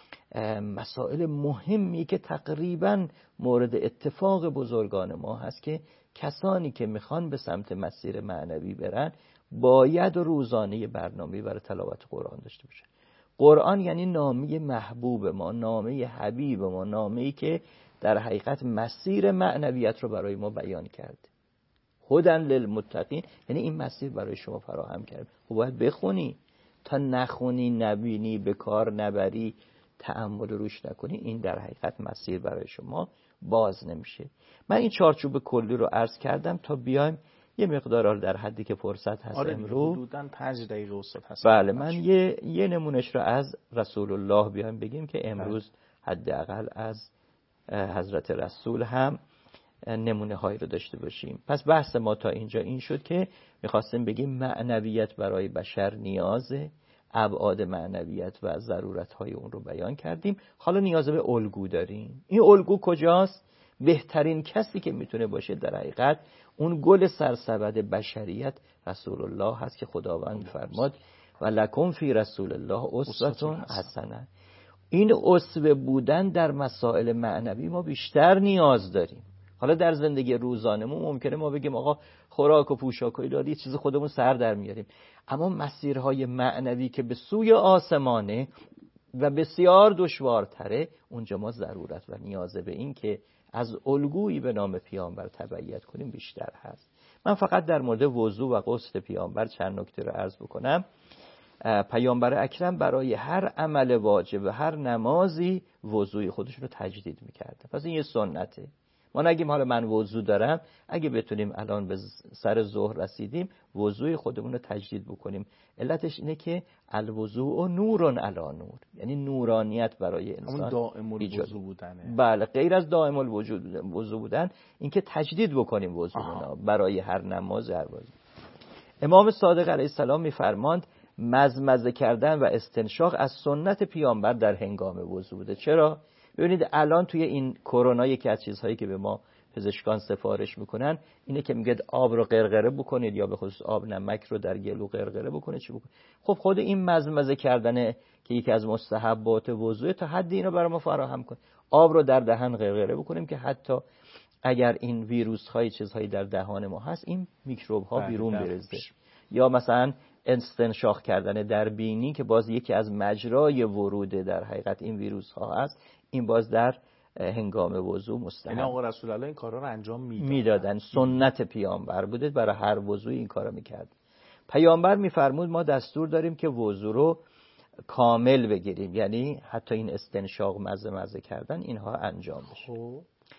مسائل مهمی که تقریبا مورد اتفاق بزرگان ما هست که کسانی که میخوان به سمت مسیر معنوی برن باید روزانه برنامه برای تلاوت قرآن داشته باشن. قرآن یعنی نامه محبوب ما، نامه حبیب ما، نامه‌ای که در حقیقت مسیر معنویت رو برای ما بیان کرده. هدن للمتقین یعنی این مسیر برای شما فراهم کرده. خب باید بخونی، تا نخونی، نبینی، به کار نبری، تأمل روش نکنی، این در حقیقت مسیر برای شما باز نمیشه. من این چارچوب کلی رو عرض کردم تا بیایم یه مقدار در حدی که فرصت هست امروز حدوداً 5 دقیقه استاد هست. بله، من یه نمونش رو از رسول الله بیایم بگیم که امروز حداقل از حضرت رسول هم نمونه هایی رو داشته باشیم. پس بحث ما تا اینجا این شد که میخواستیم بگیم معنویت برای بشر نیازه، ابعاد معنویت و ضرورت های اون رو بیان کردیم. حالا نیاز به الگو داریم. این الگو کجاست؟ بهترین کسی که میتونه باشه در حقیقت اون گل سرسبد بشریت رسول الله هست که خداوند میفرماد و لکم فی رسول الله اسوة حسنه. این اسوه بودن در مسائل معنوی ما بیشتر نیاز داریم. حالا در زندگی روزانمون ممکنه ما بگیم آقا خوراک و پوشاک و اینا یه چیز خودمون سر در میاریم، اما مسیرهای معنوی که به سوی آسمانه و بسیار دشوارتره، اونجا ما ضرورت و نیاز به این که از الگویی به نام پیامبر تبعیت کنیم بیشتر هست. من فقط در مورد وضو و غسل پیامبر چند نکته رو عرض بکنم. پیامبر اکرم برای هر عمل واجب و هر نمازی وضوی خودش رو تجدید میکرده. پس این یه سنته. ما نگیم حالا من وضو دارم، اگه بتونیم الان به سر ظهر رسیدیم وضوی خودمون رو تجدید بکنیم. علتش اینه که الوضوء نور علی نور، یعنی نورانیت برای انسان اون دائم الوضو بودنه. بله، غیر از دائم الوضو بودن این که تجدید بکنیم وضوءنا برای هر نماز هر وضو. امام صادق علیه السلام میفرماند مزمزه کردن و استنشاق از سنت پیامبر در هنگام وضو بوده. چرا؟ ببینید الان توی این کرونا یکی از چیزهایی که به ما پزشکان سفارش میکنن اینه که میگه آب رو غرغره بکنید یا به خصوص آب نمک رو در گلو غرغره بکنید. چی بکنید؟ خب خود این مزمزه کردنه که یکی از مستحبات وضوء تا حدی اینو برای ما فراهم کنه. آب رو در دهن غرغره بکنیم که حتی اگر این ویروس های چیزهایی در دهان ما هست این میکروب ها بیرون بریزه. یا مثلا استنشاق کردن در بینی که باز یکی از مجرای ورود در حقیقت این ویروس ها هست، این باز در هنگام وضو مستحب. یعنی آقا رسول الله این کارا رو انجام میدادن. سنت پیامبر بوده، برای هر وضوی این کارا میکرد. پیامبر میفرمود ما دستور داریم که وضو رو کامل بگیریم، یعنی حتی این استنشاق مزه کردن اینها انجام بشه.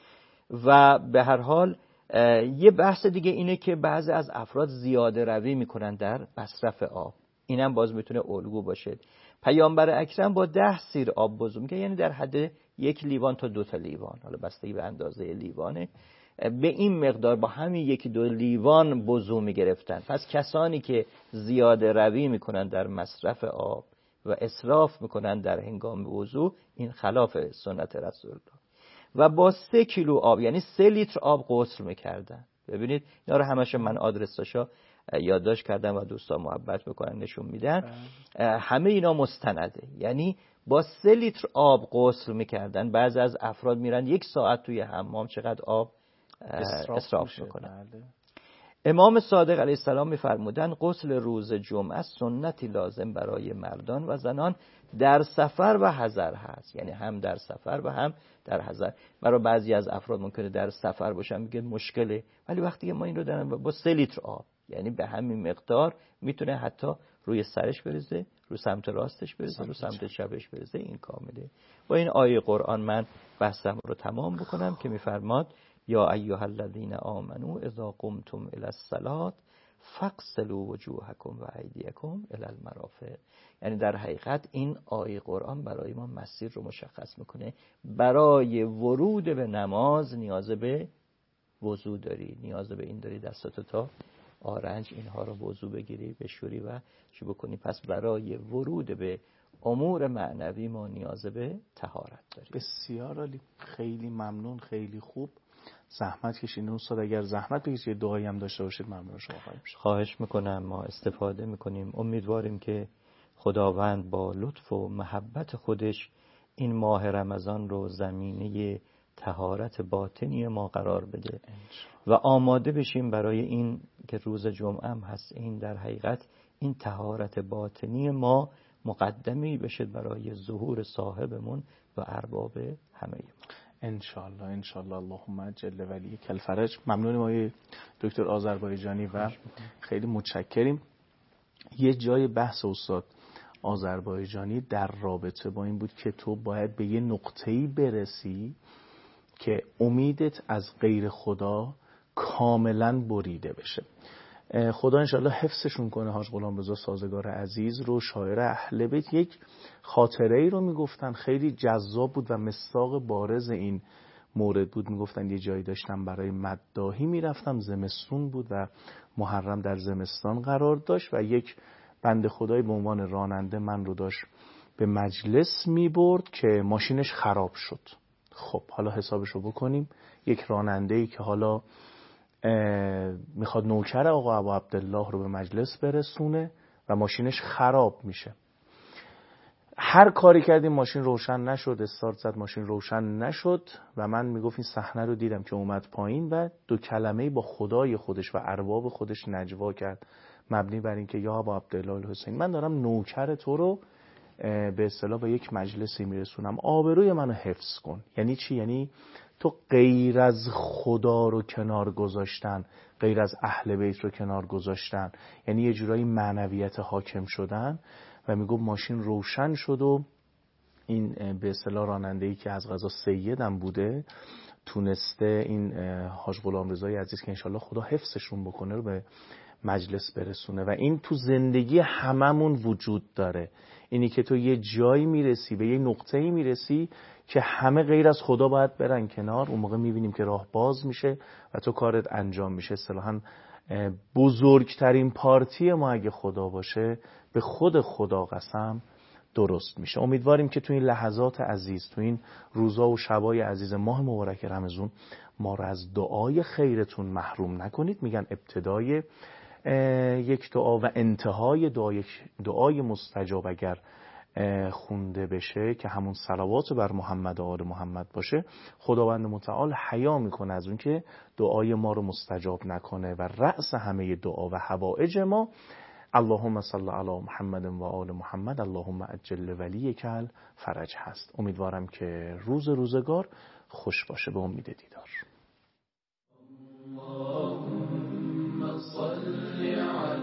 و به هر حال یه بحث دیگه اینه که بعضی از افراد زیاده روی میکنن در مصرف آب. اینم باز میتونه الگو باشه. پیامبر اکرم با 10 سیر آب وضو میکنه، یعنی در حد 1 لیوان تا 2 تا لیوان، حالا بستگی به اندازه لیوانه، به این مقدار با همین 1-2 لیوان وضو میگرفتن. پس کسانی که زیاده روی میکنن در مصرف آب و اسراف میکنن در هنگام وضو، این خلاف سنت رسول الله. و با 3 کیلو آب یعنی 3 لیتر آب غسل میکردن. ببینید اینا رو همش من آدرساشا یادداشت کردم و دوستان محبت میکنن نشون میدن. همه اینا مستنده، یعنی با 3 لیتر آب غسل میکردن. بعضی از افراد میرن 1 ساعت توی حمام چقدر آب اسراف میکنن. امام صادق علیه السلام میفرمودن غسل روز جمعه سنتی لازم برای مردان و زنان در سفر و حضر هست، یعنی هم در سفر و هم در حضر. برای بعضی از افراد ممکنه در سفر باشن میگن مشکله، ولی وقتی ما این رو دارن با 3 لیتر آب، یعنی به همین مقدار میتونه حتی روی سرش بریزه رو سمت راستش برسه، رو سمت چپش برسه، این کامله. با این آیه قرآن من بحثم رو تمام بکنم که میفرماد یا ایها الذین آمنو اذا قمتم الی الصلاة فاغسلوا وجوهکم و ایدیکم الی المرافق. یعنی در حقیقت این آیه قرآن برای ما مسیر رو مشخص میکنه. برای ورود به نماز نیاز به وضو داری، نیاز به این داری دستاتو تا آرنج اینها رو وضو بگیری، بشوری و چی بکنی. پس برای ورود به امور معنوی ما نیاز به طهارت داریم. بسیار عالی، خیلی ممنون، خیلی خوب. زحمت کشیدین استاد. اگر زحمت بکشید یه دعایی هم داشته باشید ممنون شما خواهیم شد. خواهش میکنم، ما استفاده میکنیم. امیدواریم که خداوند با لطف و محبت خودش این ماه رمضان رو زمینه طهارت باطنی ما قرار بده و آماده بشیم برای این که روز جمعه هم هست. این در حقیقت این طهارت باطنی ما مقدمی بشه برای ظهور صاحبمون و ارباب همه ما. انشالله انشالله. اللهم اجل ولی کل فرج. ممنونیم آقای دکتر آذربایجانی و خیلی متشکریم. یه جای بحث استاد آذربایجانی در رابطه با این بود که تو باید به یه نقطه‌ای برسی که امیدت از غیر خدا کاملا بریده بشه. خدا انشالله حفظشون کنه. حاج غلامرضا سازگار عزیز رو، شاعر اهل بیت، یک خاطره ای رو میگفتن خیلی جذاب بود و مصداق بارز این مورد بود. میگفتن یه جایی داشتم برای مداحی میرفتم، زمستون بود و محرم در زمستان قرار داشت و یک بنده خدایی به عنوان راننده من رو داشت به مجلس میبرد که ماشینش خراب شد. خب حالا حسابشو بکنیم، یک راننده‌ای که حالا میخواد نوکر آقا ابو عبدالله رو به مجلس برسونه و ماشینش خراب میشه. هر کاری کردیم ماشین روشن نشد، استارت زد ماشین روشن نشد و من میگفت این صحنه رو دیدم که اومد پایین و دو کلمه با خدای خودش و ارباب خودش نجوا کرد، مبنی بر این که یا ابو عبدالله الحسین، من دارم نوکر تو رو به اصطلاح به یک مجلسی میرسونم، آبروی منو حفظ کن. یعنی چی؟ یعنی تو غیر از خدا رو کنار گذاشتن، غیر از اهل بیت رو کنار گذاشتن، یعنی یه جورایی معنویت حاکم شدن. و میگو ماشین روشن شد و این به اصطلاح راننده‌ای که از قضا سیدم بوده تونسته این حاج غلامرضای عزیز که انشالله خدا حفظشون بکنه رو به مجلس برسونه. و این تو زندگی هممون وجود داره، اینی که تو یه جایی میرسی، به یه نقطه‌ای میرسی که همه غیر از خدا باید برن کنار. اون موقع میبینیم که راه باز میشه و تو کارت انجام میشه. اصطلاحاً بزرگترین پارتی ما اگه خدا باشه، به خود خدا قسم، درست میشه. امیدواریم که تو این لحظات عزیز، تو این روزا و شبای عزیز ماه مبارک رمضان، ما رو از دعای خیرتون محروم نکنید. میگن ابتدای یک دعا و انتهای دعای مستجاب اگر خونده بشه که همون صلوات بر محمد و آل محمد باشه، خداوند متعال حیا میکنه از اون که دعای ما رو مستجاب نکنه و رأس همه دعا و حوائج ما اللهم صل علی محمد و آل محمد اللهم اجل ولیک الفرج هست. امیدوارم که روزگار خوش باشه. به امید دیدار. اللهم صل